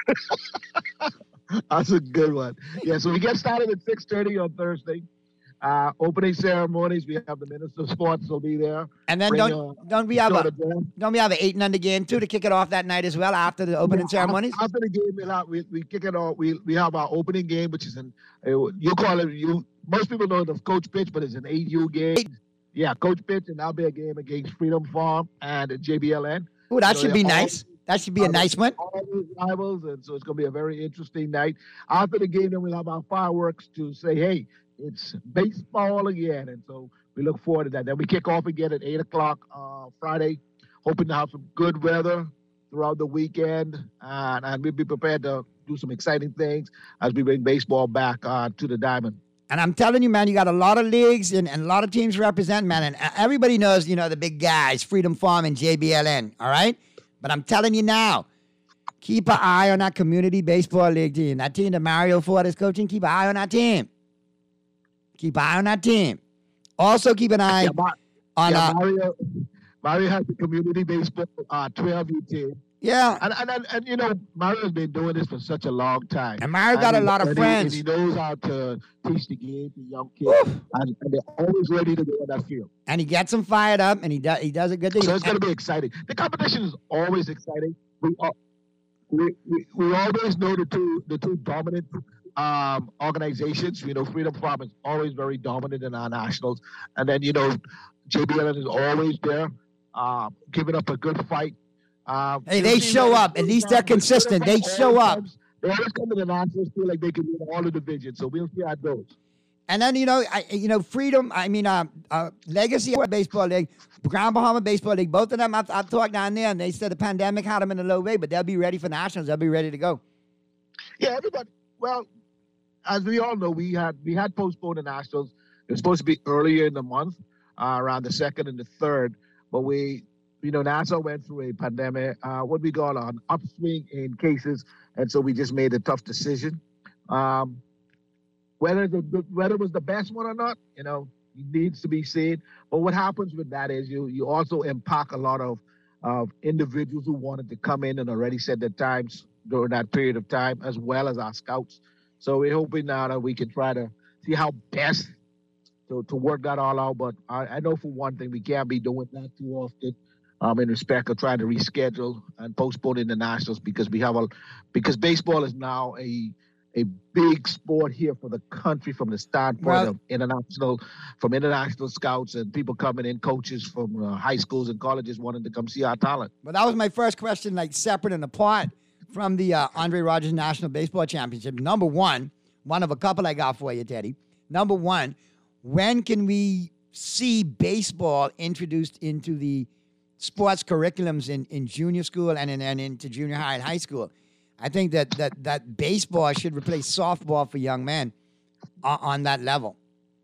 That's a good one. Yeah, so we get started at six thirty on Thursday. Uh, opening ceremonies, we have the Minister of Sports will be there. And then Bring, don't uh, don't we have a Florida Band. don't we have an eight and under game too to kick it off that night as well after the opening Yeah, ceremonies? After, after the game, we'll have, we, we kick it off. We we have our opening game, which is an uh, you call it you. Most people know it as Coach Pitch, but it's an A U game. Yeah, Coach Pitch, and that'll be a game against Freedom Farm and J B L N. Oh, that So should be they're all- nice. That should be a nice one. All these rivals, and so it's going to be a very interesting night. After the game, then we'll have our fireworks to say, hey, it's baseball again. And so we look forward to that. Then we kick off again at eight o'clock uh, Friday, hoping to have some good weather throughout the weekend. Uh, and we'll be prepared to do some exciting things as we bring baseball back uh, to the Diamond. And I'm telling you, man, you got a lot of leagues and, and a lot of teams represent, man. And everybody knows, you know, the big guys, Freedom Farm and J B L N, all right? But I'm telling you now, keep an eye on that community baseball league team. That team that Mario Ford is coaching, keep an eye on that team. Keep an eye on that team. Also keep an eye Yeah, Mar- on... yeah, uh, Mario, Mario has the community baseball uh, twelve U team. Yeah. And, and, and, and, you know, Mario's been doing this for such a long time. And Mario got a he- lot of and he- friends. and he knows how to teach the game to young kids. And, and they're always ready to go on that field. and he gets them fired up, and he does he does a good thing. So it's going to be exciting. The competition is always exciting. We, al- we, we, we always know the two the two dominant um, organizations. You know, Freedom Farm is always very dominant in our nationals. And then, you know, J B L N is always there, um, giving up a good fight. Um, Hey, you'll they see show that up. At least they're consistent. They show up. They always come to the nationals, feel like they can win all the divisions. So we'll see how it goes. And then, you know, I, you know, Freedom, I mean, uh, uh, Legacy Baseball League, Grand Bahama Baseball League, both of them, I've, I've talked down there, and they said the pandemic had them in a low way, but they'll be ready for nationals. They'll be ready to go. Yeah, everybody. Well, as we all know, we had we had postponed the nationals. It was supposed to be earlier in the month, uh, around the second and the third, but we, you know, Nassau went through a pandemic. Uh, what we got an upswing in cases, and so we just made a tough decision. Um, whether the whether it was the best one or not, you know, needs to be seen. But what happens with that is you you also impact a lot of of individuals who wanted to come in and already set their times during that period of time, as well as our scouts. So we're hoping now that we can try to see how best to, to work that all out. But I, I know for one thing, we can't be doing that too often. Um, in respect of trying to reschedule and postponing the nationals because we have a because baseball is now a a big sport here for the country from the standpoint Well- of international from international scouts and people coming in, coaches from uh, high schools and colleges wanting to come see our talent. But that was my first question, like separate and apart from the uh, Andre Rogers National Baseball Championship. Number one, one of a couple I got for you, Teddy. Number one, when can we see baseball introduced into the sports curriculums in, in junior school and, in, and into junior high and high school? I think that that that baseball should replace softball for young men on, on that level.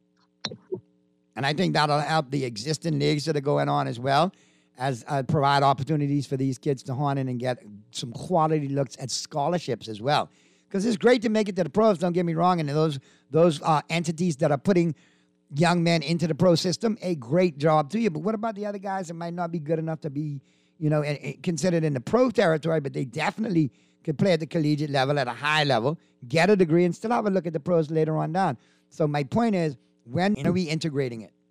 And I think that'll help the existing leagues that are going on as well as uh, provide opportunities for these kids to hone in and get some quality looks at scholarships as well. Because it's great to make it to the pros, don't get me wrong, and those those uh, entities that are putting young men into the pro system, a great job to you. But what about the other guys that might not be good enough to be, you know, and, and considered in the pro territory, but they definitely could play at the collegiate level at a high level, get a degree, and still have a look at the pros later on down. So my point is, when are we integrating it?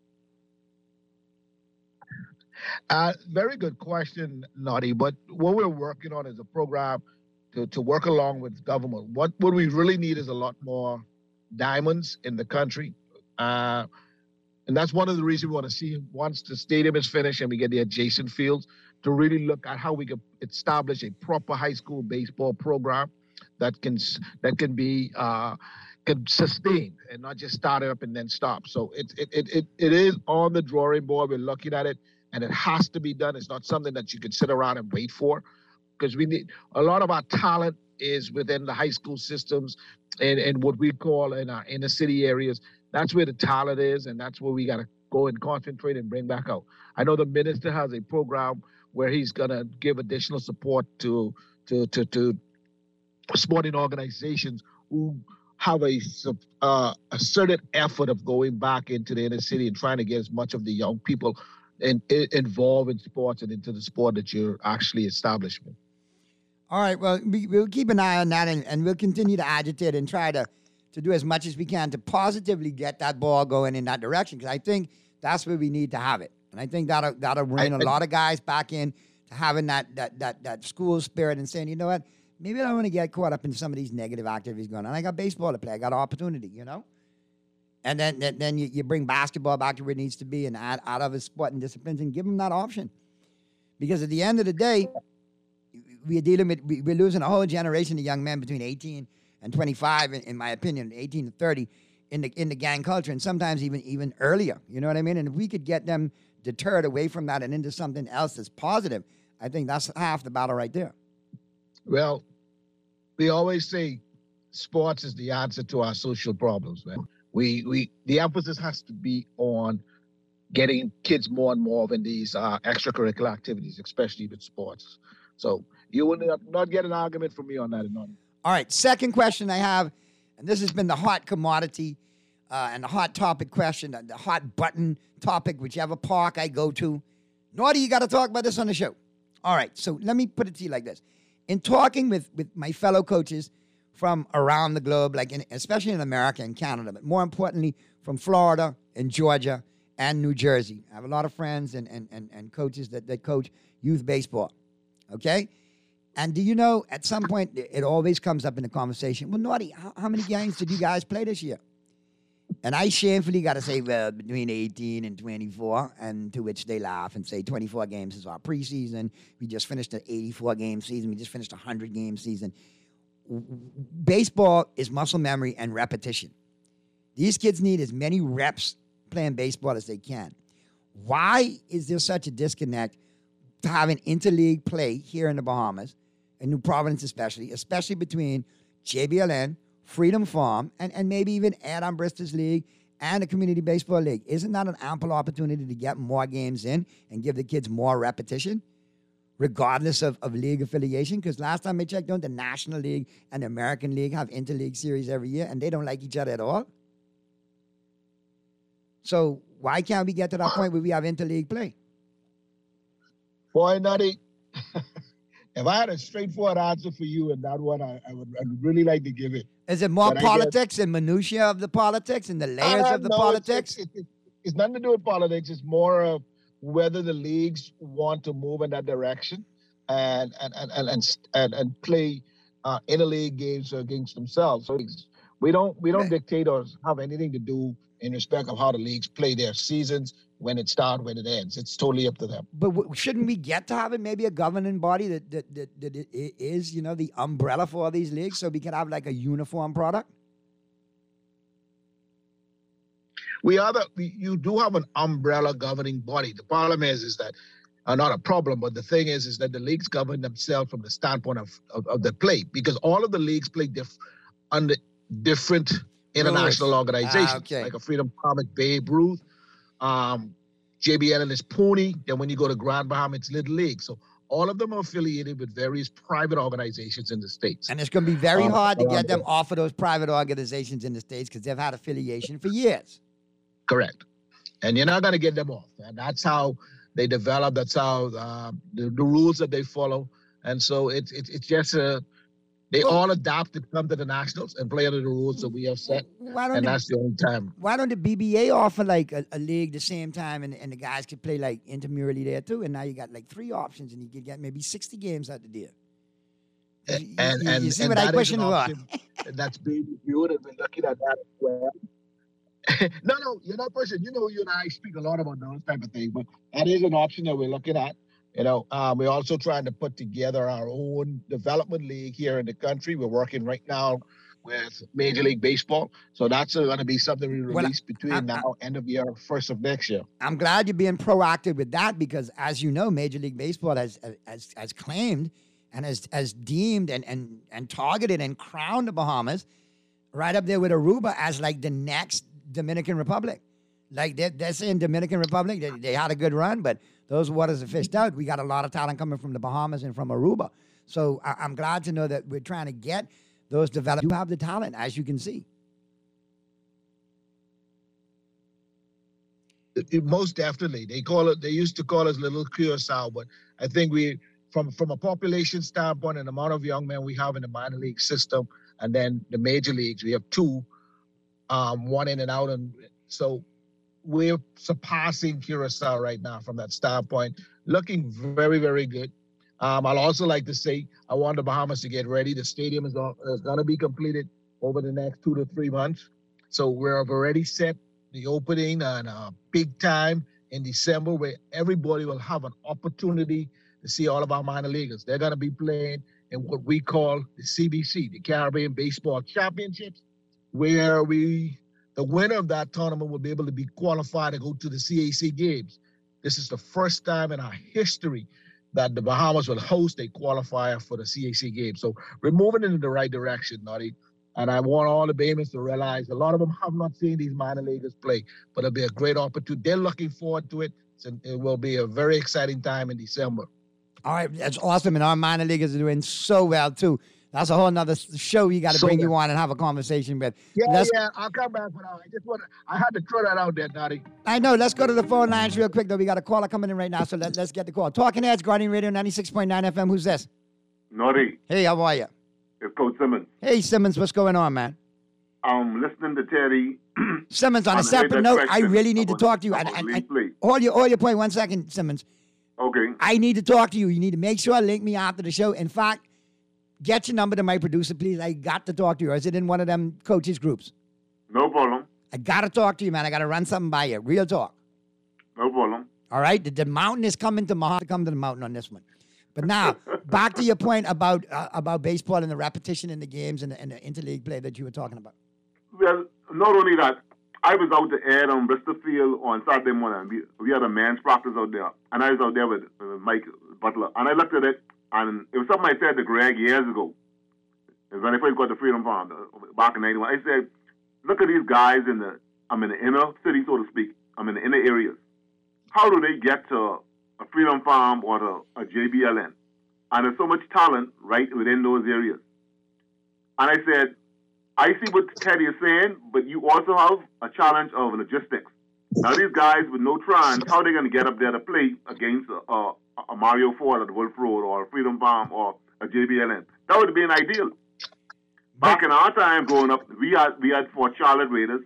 Uh, very good question, Naughty. But what we're working on is a program to, to work along with government. What what we really need is a lot more diamonds in the country. Uh, and that's one of the reasons we want to see once the stadium is finished and we get the adjacent fields to really look at how we can establish a proper high school baseball program that can that can be uh, can sustain and not just start it up and then stop. So it it it it, it is on the drawing board. We're looking at it, and it has to be done. It's not something that you can sit around and wait for, because we need a lot of our talent is within the high school systems and, and what we call in our inner city areas. That's where the talent is, and that's where we got to go and concentrate and bring back out. I know the minister has a program where he's gonna give additional support to to to, to sporting organizations who have a uh, a certain effort of going back into the inner city and trying to get as much of the young people in, in, involved in sports and into the sport that you're actually establishing. All right, well, we, we'll keep an eye on that, and, and we'll continue to agitate and try to, to do as much as we can to positively get that ball going in that direction, because I think that's where we need to have it. And I think that'll, that'll bring a lot of guys back in to having that, that, that, that school spirit and saying, you know what, maybe I don't want to get caught up in some of these negative activities going on. I got baseball to play. I got opportunity, you know? And then then, then you, you bring basketball back to where it needs to be and add out of his sport and disciplines and give him that option. Because at the end of the day, we're dealing with, we're losing a whole generation of young men between eighteen and twenty-five, in, in my opinion, eighteen to thirty, in the in the gang culture, and sometimes even, even earlier. You know what I mean? And if we could get them deterred away from that and into something else that's positive, I think that's half the battle right there. Well, we always say sports is the answer to our social problems, man. We we the emphasis has to be on getting kids more and more in these uh, extracurricular activities, especially with sports. So you will not, not get an argument from me on that. Anony. All right, second question I have, and this has been the hot commodity uh, and the hot topic question, the hot button topic, whichever park I go to. Naughty, you got to talk about this on the show. All right, so let me put it to you like this. In talking with, with my fellow coaches from around the globe, like in, especially in America and Canada, but more importantly, from Florida and Georgia and New Jersey. I have a lot of friends and, and, and, and coaches that, that coach youth baseball, okay? And do you know, at some point, it always comes up in the conversation, well, Naughty, how, how many games did you guys play this year? And I shamefully got to say, well, between eighteen and twenty-four, and to which they laugh and say twenty-four games is our preseason. We just finished an eighty-four game season. We just finished a one hundred game season. Baseball is muscle memory and repetition. These kids need as many reps playing baseball as they can. Why is there such a disconnect to having interleague play here in the Bahamas, and New Providence especially, especially between J B L N, Freedom Farm, and, and maybe even Adam Brister's League and the Community Baseball League? Isn't that an ample opportunity to get more games in and give the kids more repetition, regardless of, of league affiliation? Because last time I checked, don't the National League and the American League have interleague series every year, and they don't like each other at all? So why can't we get to that point where we have interleague play? Boy, Nutty, if I had a straightforward answer for you in that one, I, I would I'd really like to give it. Is it more But I politics and minutia of the politics and the layers Uh, of the no, politics? It's, it's, it's, it's nothing to do with politics. It's more of whether the leagues want to move in that direction and and and and and, and, and play uh, interleague games against themselves. So it's- we don't we don't dictate or have anything to do in respect of how the leagues play their seasons, when it starts, when it ends. It's totally up to them. But w- shouldn't we get to have it maybe a governing body that that, that that it is, you know, the umbrella for all these leagues, so we can have like a uniform product? We are the, we, you do have an umbrella governing body. The problem is, is that, uh, not a problem, but the thing is, is that the leagues govern themselves from the standpoint of, of, of the play, because all of the leagues play diff, under different international Rules. organizations, Ah, okay. like a Freedom Comic, Babe Ruth, um, J B L N is Pony. Then when you go to Grand Bahama, it's Little League. So all of them are affiliated with various private organizations in the States. And it's going to be very Um, hard to around get them the- off of those private organizations in the States because they've had affiliation for years. Correct. And you're not going to get them off. And that's how they develop. That's how uh, the, the rules that they follow. And so it's it's it's just a, they all adapt to come to the Nationals and play under the rules that we have set. Why don't And the- that's the only time. Why don't the B B A offer like a, a league the same time and, and the guys could play like intramurally there too? And now you got like three options and you could get maybe sixty games out the deal. And, you- and, you and, see and what I that is question an a lot. option that's being reviewed, and we're looking at that as well. no, no, you're not pushing. You know, you and I speak a lot about those type of things, but that is an option that we're looking at. You know, um, we're also trying to put together our own development league here in the country. We're working right now with Major League Baseball. So that's going to be something we Well, release between I'm- now, end of year, first of next year. I'm glad you're being proactive with that because, as you know, Major League Baseball has has, has claimed and has, has deemed and, and, and targeted and crowned the Bahamas right up there with Aruba as like the next Dominican Republic. Like they're, they're saying Dominican Republic, they, they had a good run, but those waters are fished out. We got a lot of talent coming from the Bahamas and from Aruba. So I, I'm glad to know that we're trying to get those developed. You have the talent, as you can see. It- it- most definitely. They call it. They used to call us Little Curacao, but I think we, from from a population standpoint and the amount of young men we have in the minor league system, and then the major leagues, we have two, um, one in and out, and so we're surpassing Curacao right now from that standpoint. Looking very, very good. Um, I'll also like to say I want the Bahamas to get ready. The stadium is, all, is going to be completed over the next two to three months, so we're already set the opening and uh, big time in December, where everybody will have an opportunity to see all of our minor leaguers. They're going to be playing in what we call the C B C, the Caribbean Baseball Championships, where we, the winner of that tournament will be able to be qualified to go to the C A C games. This is the first time in our history that the Bahamas will host a qualifier for the C A C games. So we're moving in the right direction, Noddy. And I want all the Bahamians to realize a lot of them have not seen these minor leaguers play, but it'll be a great opportunity. They're looking forward to it. So it will be a very exciting time in December. All right, that's awesome. And our minor leaguers are doing so well, too. That's a whole nother show we got to So bring you well. on and have a conversation with. Yeah, Let's- yeah, I'll come back for that. I just want to, I had to throw that out there, Noddy. I know. Let's go to the phone lines real quick, though. We got a caller coming in right now, so let, let's get the call. Talking Heads, Guardian Radio ninety-six point nine F M. Who's this? Naughty, Hey, how are you? it's Coach Simmons. Hey, Simmons, what's going on, man? Um, listening to Teddy. Simmons, on a On the separate latest note, I question really need to about- talk to you. And, about and, and league play. hold your, hold your point one second, Simmons. Okay. I need to talk to you. You need to make sure, link me after the show. In fact, get your number to my producer, please. I got to talk to you. Or is it in one of them coaches groups? No problem. I got to talk to you, man. I got to run something by you. Real talk. No problem. All right? The, the mountain is coming to Maha to come to the mountain on this one. But now, back to your point about uh, about baseball and the repetition in the games and the, and the interleague play that you were talking about. Well, not only that, I was out to air on Bristol Field on Saturday morning. We, we had a man's practice out there, and I was out there with uh, Mike Butler. And I looked at it, and it was something I said to Greg years ago. It was when I first got the Freedom Farm uh, back in ninety-one. I said, look at these guys in the, I'm in the inner city, so to speak. I'm in the inner areas. How do they get to a Freedom Farm or to a J B L N? And there's so much talent right within those areas. And I said, I see what Teddy is saying, but you also have a challenge of logistics. Now, these guys with no trans, how are they going to get up there to play against a, a, a Mario Ford at Wolf Road or a Freedom Farm or a J B L N? That would have been ideal. Back in our time growing up, we had we had for Charlotte Raiders,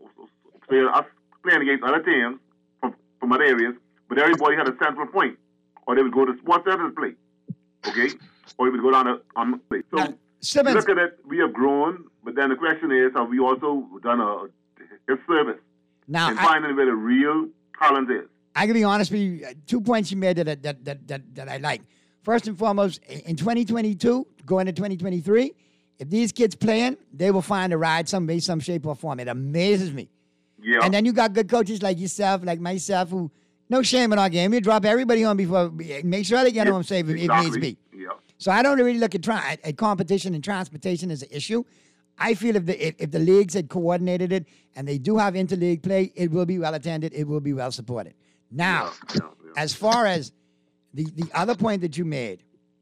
so us playing against other teams from, from other areas, but everybody had a central point, or they would go to sports center to play, okay? Or they would go down to um, play. So Simmons. look at it, we have grown, but then the question is, have we also done a, a service Now, in I- finding where the real talent is? I can be honest with you. uh, Two points you made that that that that, that I like. First and foremost, in twenty twenty-two, going to twenty twenty-three, if these kids playing, they will find a ride some way, some shape or form. It amazes me. Yeah. And then you got good coaches like yourself, like myself, who no shame in our game. We drop everybody home before, make sure they get Yeah, home safe if, if exactly. needs be. Yeah. So I don't really look at, tra- at, at competition and transportation as an issue. I feel if the if, if the leagues had coordinated it and they do have interleague play, it will be well attended. It will be well supported. Now, as far as the, the other point that you made,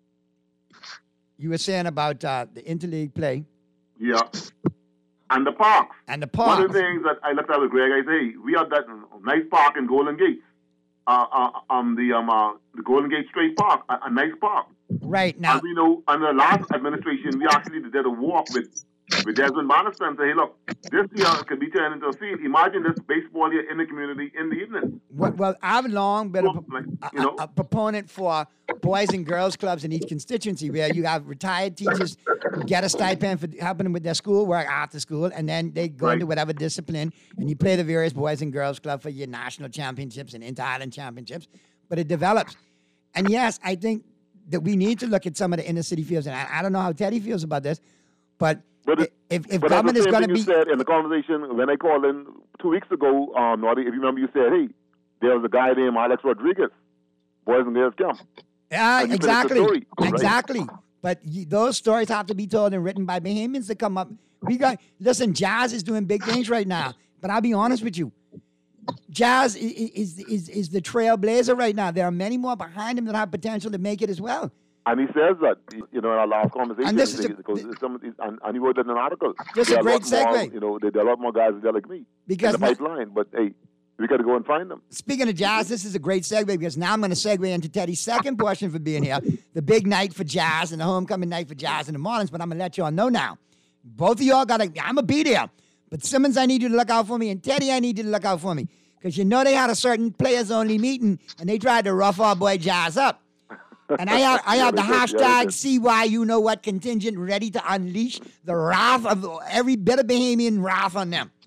you were saying about uh, the interleague play. Yeah. And the parks. And the One of parks. the things that I looked at with Greg, I say, we have that nice park in Golden Gate. Uh, uh, um, the um, uh, the Golden Gate Straight Park, a, a nice park. Right now. And we know under the last administration, we actually did a walk with with Desmond Bannister and say, hey, look, this year could be turned into a field. Imagine this baseball here in the community in the evening. Well, well, I've long been a, a, you know. a, a proponent for boys and girls clubs in each constituency where you have retired teachers who get a stipend for helping them with their schoolwork after school, and then they go into whatever discipline, and you play the various boys and girls club for your national championships and inter-island championships, but it develops. And yes, I think that we need to look at some of the inner city fields, and I, I don't know how Teddy feels about this, but, But it, if, if but government that's is the going same to thing be... you said in the conversation when I called in two weeks ago, um, Naughty, if you remember, you said, hey, there was a guy named Alex Rodriguez, Boys and Girls Camp. Yeah, And you finished the exactly. story, right? Exactly. But y- those stories have to be told and written by Bahamians to come up. We got listen, jazz is doing big things right now. But I'll be honest with you. Jazz is, is is is the trailblazer right now. There are many more behind him that have potential to make it as well. And he says that, you know, in our last conversation, And this he is says- a- because some, and, and he wrote in an article. This is There a are great lot more, segue. you know, there, there are a lot more guys there like me Because in the now- pipeline. But hey, we got to go and find them. Speaking of Jazz, this is a great segue because now I'm going to segue into Teddy's second portion for being here. The big night for Jazz and the homecoming night for Jazz and the Marlins. But I'm going to let y'all know now. Both of y'all got to, I'm going to be there. But Simmons, I need you to look out for me. And Teddy, I need you to look out for me. Because you know they had a certain players-only meeting and they tried to rough our boy Jazz up. And I have, I have the Yeah, they did. Yeah, they hashtag C Y you know what contingent ready to unleash the wrath of every bit of Bahamian wrath on them.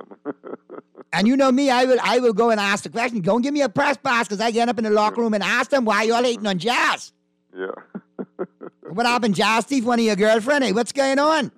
And you know me, I will I will go and ask the question. Don't give me a press pass because I get up in the locker room and ask them why y'all hating on Jazz. Yeah. What happened, Jazz Steve? One of your girlfriend? Hey, what's going on?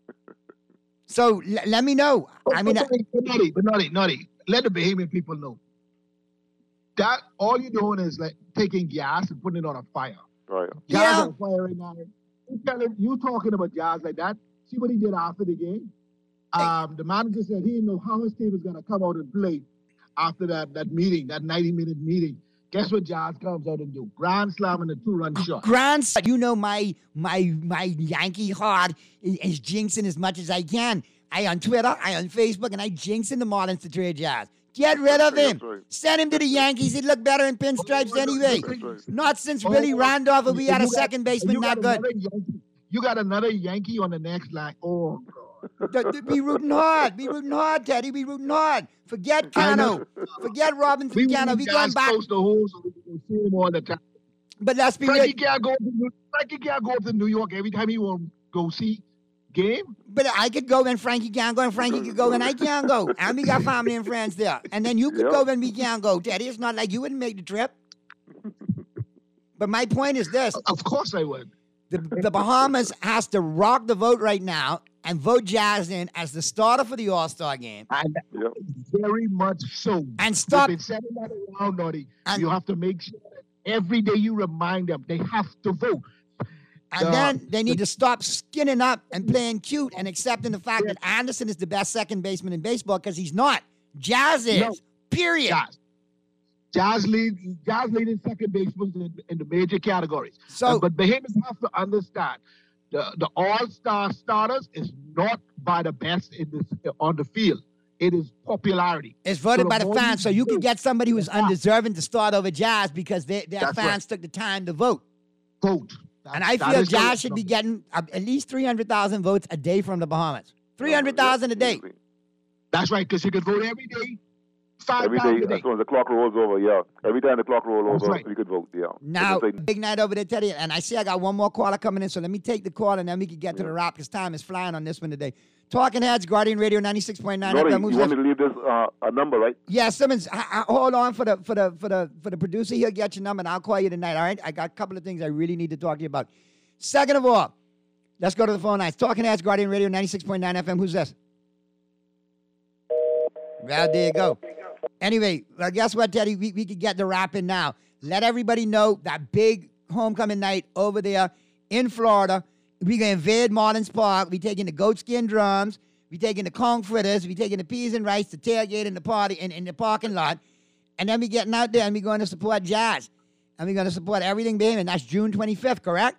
So l- let me know. I mean, I- but naughty, but naughty, naughty. Let the Bahamian people know. That all you're doing is like taking gas and putting it on a fire. Right. Gas Yeah. on fire right now. You telling you talking about Jazz like that? See what he did after the game. Um, the manager said he didn't know how his team was gonna come out and play after that that meeting, that ninety minute meeting. Guess what Jazz comes out and do? Grand slam and a two run shot. Grand, you know my my my Yankee heart is, is jinxing as much as I can. I on Twitter, I on Facebook, and I jinxing the Marlins to trade Jazz. Get rid of him. Send him to the Yankees. He'd look better in pinstripes anyway. Not since Willie Randolph, and we had a You got- second baseman you not got good. another Yankee- You got another Yankee on the next line. Oh God. D- d- Be rooting hard. Be rooting hard, Teddy. Be rooting hard. Forget Cano. Forget Robinson We Cano. want We Jazz going back. close to home so we can see him all the time. But let's be Frankie real. can't go. To, Frankie can't go up to New York every time he want to go see game. But I could go and Frankie can't go and Frankie could go and I can't go. And we got family and friends there. And then you could Yep. go and we can't go, Teddy. It's not like you wouldn't make the trip. But my point is this. Of course I would. The, the Bahamas has to rock the vote right now and vote Jazz in as the starter for the All-Star game. And Yep. very much so. And stop. They've been sending that around, Naughty. And- You have to make sure that every day you remind them they have to vote. And Uh, then they need to stop skinning up and playing cute and accepting the fact that Anderson is the best second baseman in baseball because he's not. Jazz is. No. Period. Jazz. Jazz lead, Jazz leading second baseman in, in the major categories. So- Uh, but Bahamians have to understand the, the all-star starters is not by the best in this on the field. It is popularity. It's voted So by the more fans, so you do- can get somebody who's undeserving to start over Jazz because they, their That's fans right. took the time to vote. vote. And I That feel is Jazz correct. should be getting uh, at least three hundred thousand votes a day from the Bahamas. three hundred thousand a day. That's right, because you can vote every day, five Every times day, a day. as soon as the clock rolls over, yeah. Every time the clock rolls That's over, right. you could vote, yeah. Now, It's a- big night over there, Teddy. And I see I got one more caller coming in, so let me take the call and then we can get to the wrap because time is flying on this one today. Talking Heads, Guardian Radio ninety-six point nine. Nori, F M. you Who's want this? me to leave this uh, a number, right? Yeah, Simmons, h- h- hold on for the for the for the for the producer. He'll get your number and I'll call you tonight. All right. I got a couple of things I really need to talk to you about. Second of all, let's go to the phone lines. Talking Heads, Guardian Radio ninety-six point nine F M. Who's this? Well, there you go. Anyway, well, guess what, Teddy? We, we could get the wrap in now. Let everybody know that big homecoming night over there in Florida. We gonna invade Marlins Park. We taking the goatskin drums. We taking the conch fritters. We taking the peas and rice, the tailgate in the party in, in the parking lot. And then we getting out there and we going to support Jazz. And we're going to support everything Bahamian. That's June twenty-fifth, correct?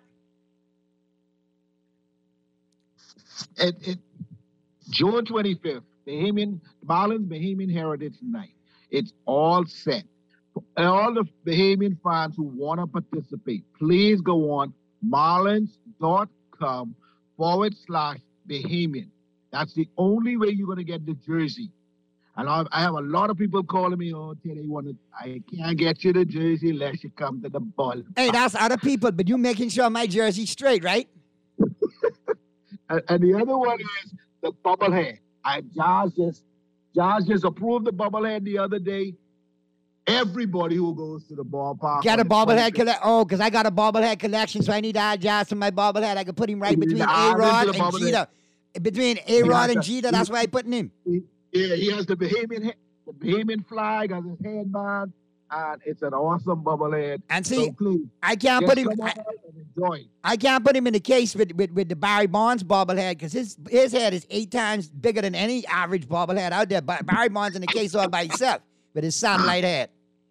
It, it, June twenty-fifth, Bahamian, Marlins Bahamian Heritage Night. It's all set. And all the Bahamian fans who want to participate, please go on marlins.com forward slash Bahamian. That's the only way you're going to get the jersey. And I, I have a lot of people calling me, oh, Teddy, want to, I can't get you the jersey unless you come to the ball. Hey, that's other people, but you making sure my jersey's straight, right? And, and the other one is the bubblehead. I Jazz just, Jazz just approved the bubblehead the other day. Everybody who goes to the ballpark. Get a on the bobblehead twenty-fifth, collection. Oh, because I got a bobblehead collection, so I need to add Jazz to my bobblehead. I can put him right You need between to add him to A-Rod the and bobblehead. Jeter. Between He A-Rod has and to- Jeter, that's why I putting him. Yeah, he has the Bahamian, he- the Bahamian flag as his headband, and it's an awesome bobblehead. And see, so please, I can't just put him. come I, out and enjoy. I can't put him in the case with, with, with the Barry Bonds bobblehead because his his head is eight times bigger than any average bobblehead out there. But Barry Bonds in the case all by himself. with his son light head.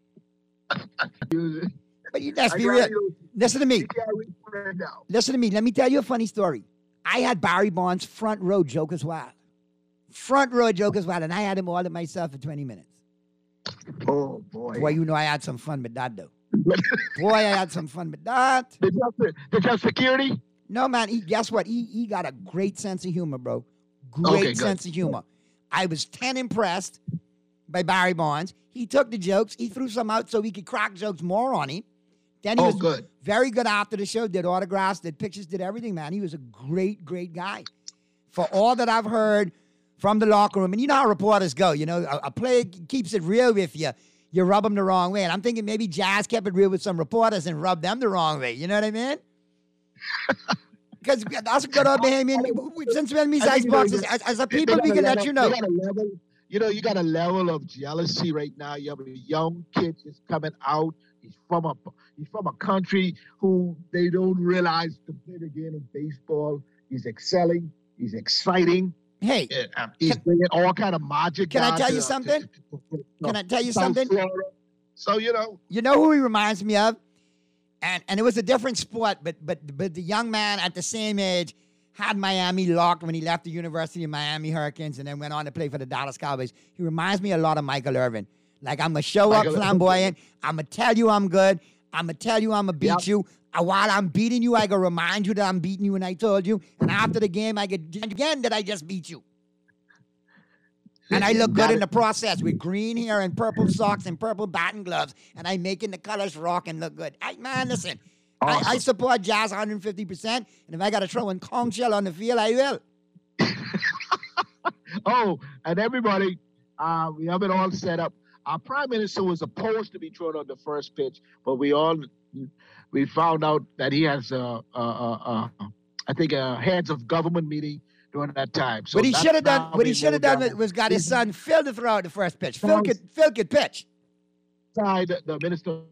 But you, let's be real. Listen to me. Listen to me. Let me tell you a funny story. I had Barry Bonds front row Joker's Wild. Front row Joker's Wild, and I had him all to myself for twenty minutes. Oh, boy. Boy, you know I had some fun with that, though. Boy, I had some fun with that. Did you have, did you have security? No, man. He, guess what? He, he got a great sense of humor, bro. Great Okay, sense of humor. I was ten impressed by Barry Bonds. He took the jokes. He threw some out so we could crack jokes more on him. Then he Oh, was good. very good after the show, did autographs, did pictures, did everything, man. He was a great, great guy. For all that I've heard from the locker room, and you know how reporters go, you know, a, a player keeps it real with you. You rub them the wrong way. And I'm thinking maybe Jazz kept it real with some reporters and rubbed them the wrong way. You know what I mean? Because that's a good old Bahamian. Since when we I think, you know, iceboxes, as, as a people, they we got can a let level- you know. they got a level- you know, you got a level of jealousy right now. You have a young kid just coming out. He's from a he's from a country who they don't realize to play the game of baseball. He's excelling. He's exciting. Hey, uh, he's bringing all kind of magic. Can I down tell to- you to- something? to- to- to- Can I tell you South something? Florida. So you know, You know who he reminds me of? And and it was a different sport, but but but the young man at the same age had Miami locked when he left the University of Miami Hurricanes and then went on to play for the Dallas Cowboys. He reminds me a lot of Michael Irvin. Like, I'm going to show Michael up Irvin. flamboyant. I'm going to tell you I'm good. I'm going to tell you I'm going to beat Yep. you. Uh, While I'm beating you, I going to remind you that I'm beating you and I told you. And after the game, I get again that I just beat you. And I look good in the process with green hair and purple socks and purple batting gloves. And I'm making the colors rock and look good. I, man, listen. I, I support Jazz one hundred fifty percent. And if I got to throw in conch shell on the field, I will. oh, and everybody, uh, we have it all set up. Our prime minister was supposed to be thrown on the first pitch, but we all we found out that he has a, a, a, a I think a heads of government meeting during that time. So what he that's should have done, now what he been should have moved done down. was got his son Phil to throw out the first pitch. Phil Sounds- could, Phil could pitch. Side, the minister.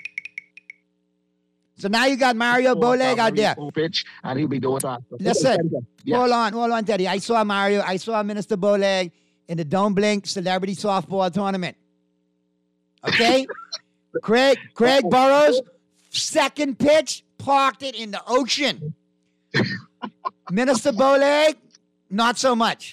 So now you got Mario Bowleg out there. Pitch, and he'll be doing that. Listen, Yes. hold on, hold on, Teddy. I saw Mario, I saw Minister Bowleg in the Don't Blink Celebrity Softball Tournament. Okay? Craig, Craig Burrows, second pitch, parked it in the ocean. Minister Bowleg, not so much.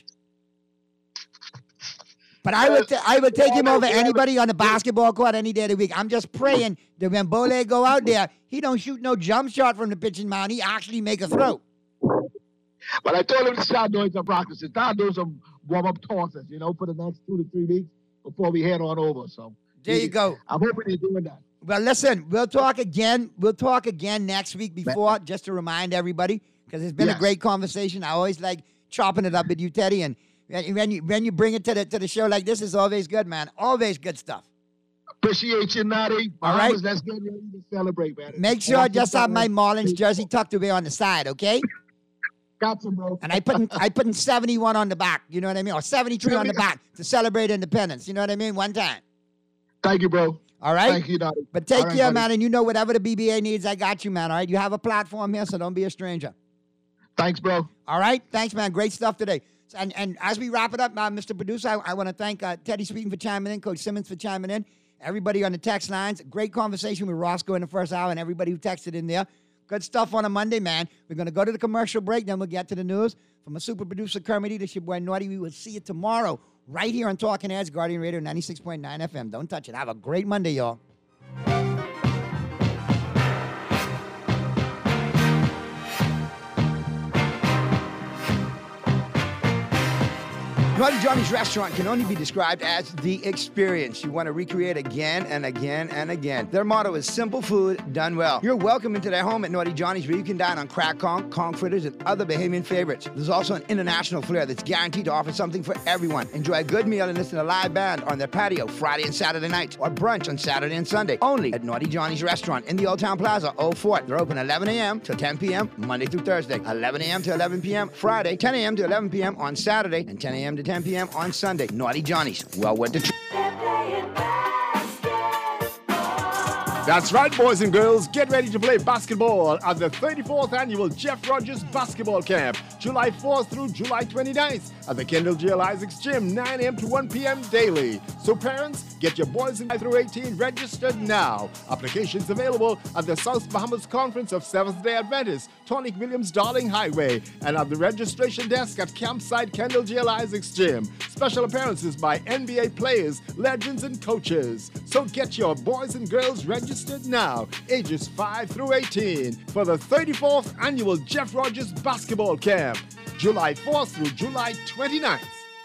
But I would, t- I would take him over anybody on the basketball court any day of the week. I'm just praying that when Bowleg go out there, he don't shoot no jump shot from the pitching mound. He actually make a throw. But I told him to start doing some practices. Start doing some warm-up tosses, you know, for the next two to three weeks before we head on over. So There you go. I'm hoping he's doing that. Well, listen, we'll talk again. We'll talk again next week before, just to remind everybody, because it's been Yes. a great conversation. I always like chopping it up with you, Teddy. And when you when you bring it to the to the show like this, it's always good, man. Always good stuff. Appreciate you, Nutty. All right. Bahamas, let's get ready to celebrate, man. Make sure I just have my Marlins jersey tucked away on the side, okay? Got you, bro. And I put in, I put in seventy-one on the back, you know what I mean? Or seventy-three on the back to celebrate independence, you know what I mean? One time. Thank you, bro. All right? Thank you, Nutty. But take All right, care, buddy. man. And you know, whatever the B B A needs, I got you, man. All right? You have a platform here, so don't be a stranger. Thanks, bro. All right? Thanks, man. Great stuff today. So, and, and as we wrap it up, uh, Mister Producer, I, I want to thank uh, Teddy Sweeten for chiming in, Coach Simmons for chiming in, everybody on the text lines. Great conversation with Roscoe in the first hour and everybody who texted in there. Good stuff on a Monday, man. We're going to go to the commercial break, then we'll get to the news. From a super producer, Kermit, this your boy Naughty. We will see you tomorrow right here on Talking Heads, Guardian Radio ninety-six point nine F M. Don't touch it. Have a great Monday, y'all. Naughty Johnny's restaurant can only be described as the experience you want to recreate again and again and again. Their motto is simple food done well. You're welcome into their home at Naughty Johnny's, where you can dine on crack conch, conch fritters, and other Bahamian favorites. There's also an international flair that's guaranteed to offer something for everyone. Enjoy a good meal and listen to a live band on their patio Friday and Saturday nights, or brunch on Saturday and Sunday, only at Naughty Johnny's restaurant in the Old Town Plaza, Old Fort. They're open eleven a.m. to ten p.m. Monday through Thursday, eleven a.m. to eleven p.m. Friday, ten a.m. to eleven p.m. on Saturday, and ten a.m. to ten p.m. on Sunday. Naughty Johnny's. Well worth the trip. That's right, boys and girls. Get ready to play basketball at the thirty-fourth Annual Jeff Rogers Basketball Camp, July fourth through July twenty-ninth at the Kendall J L Isaacs Gym, nine a.m. to one p.m. daily. So parents, get your boys in through eighteen registered now. Applications available at the South Bahamas Conference of Seventh-day Adventists, Tonic Williams Darling Highway, and at the registration desk at Campsite Kendall J L Isaacs Gym. Special appearances by N B A players, legends, and coaches. So get your boys and girls registered now, ages five through eighteen, for the thirty-fourth Annual Jeff Rogers Basketball Camp, July fourth through July twenty-ninth.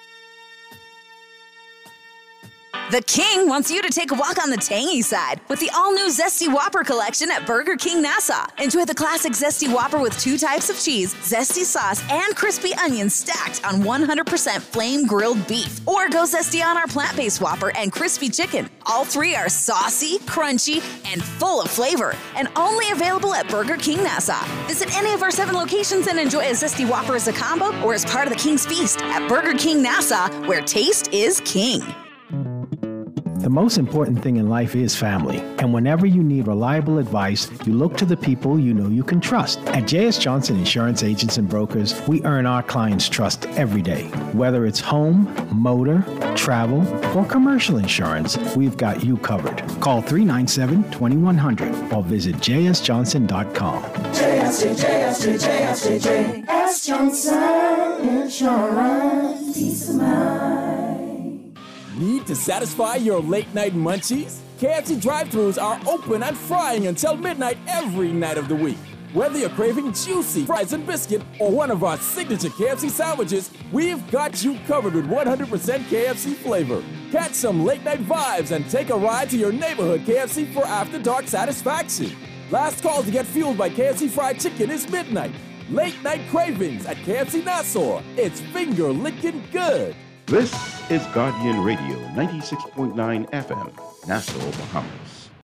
The King wants you to take a walk on the tangy side with the all-new Zesty Whopper collection at Burger King Nassau. Enjoy the classic Zesty Whopper with two types of cheese, zesty sauce, and crispy onions stacked on one hundred percent flame-grilled beef. Or go Zesty on our plant-based Whopper and crispy chicken. All three are saucy, crunchy, and full of flavor, and only available at Burger King Nassau. Visit any of our seven locations and enjoy a Zesty Whopper as a combo or as part of the King's Feast at Burger King Nassau, where taste is king. The most important thing in life is family. And whenever you need reliable advice, you look to the people you know you can trust. At J S. Johnson Insurance Agents and Brokers, we earn our clients' trust every day. Whether it's home, motor, travel, or commercial insurance, we've got you covered. Call three nine seven, two one zero zero or visit j s johnson dot com. J S J, J S J, J S J, J S Johnson Insurance. Peace of mind. Need to satisfy your late-night munchies? K F C drive-thrus are open and frying until midnight every night of the week. Whether you're craving juicy fries and biscuit or one of our signature K F C sandwiches, we've got you covered with one hundred percent K F C flavor. Catch some late-night vibes and take a ride to your neighborhood K F C for after-dark satisfaction. Last call to get fueled by K F C fried chicken is midnight. Late-night cravings at K F C Nassau. It's finger-licking good. This is Guardian Radio, ninety-six point nine F M, Nassau, Bahamas.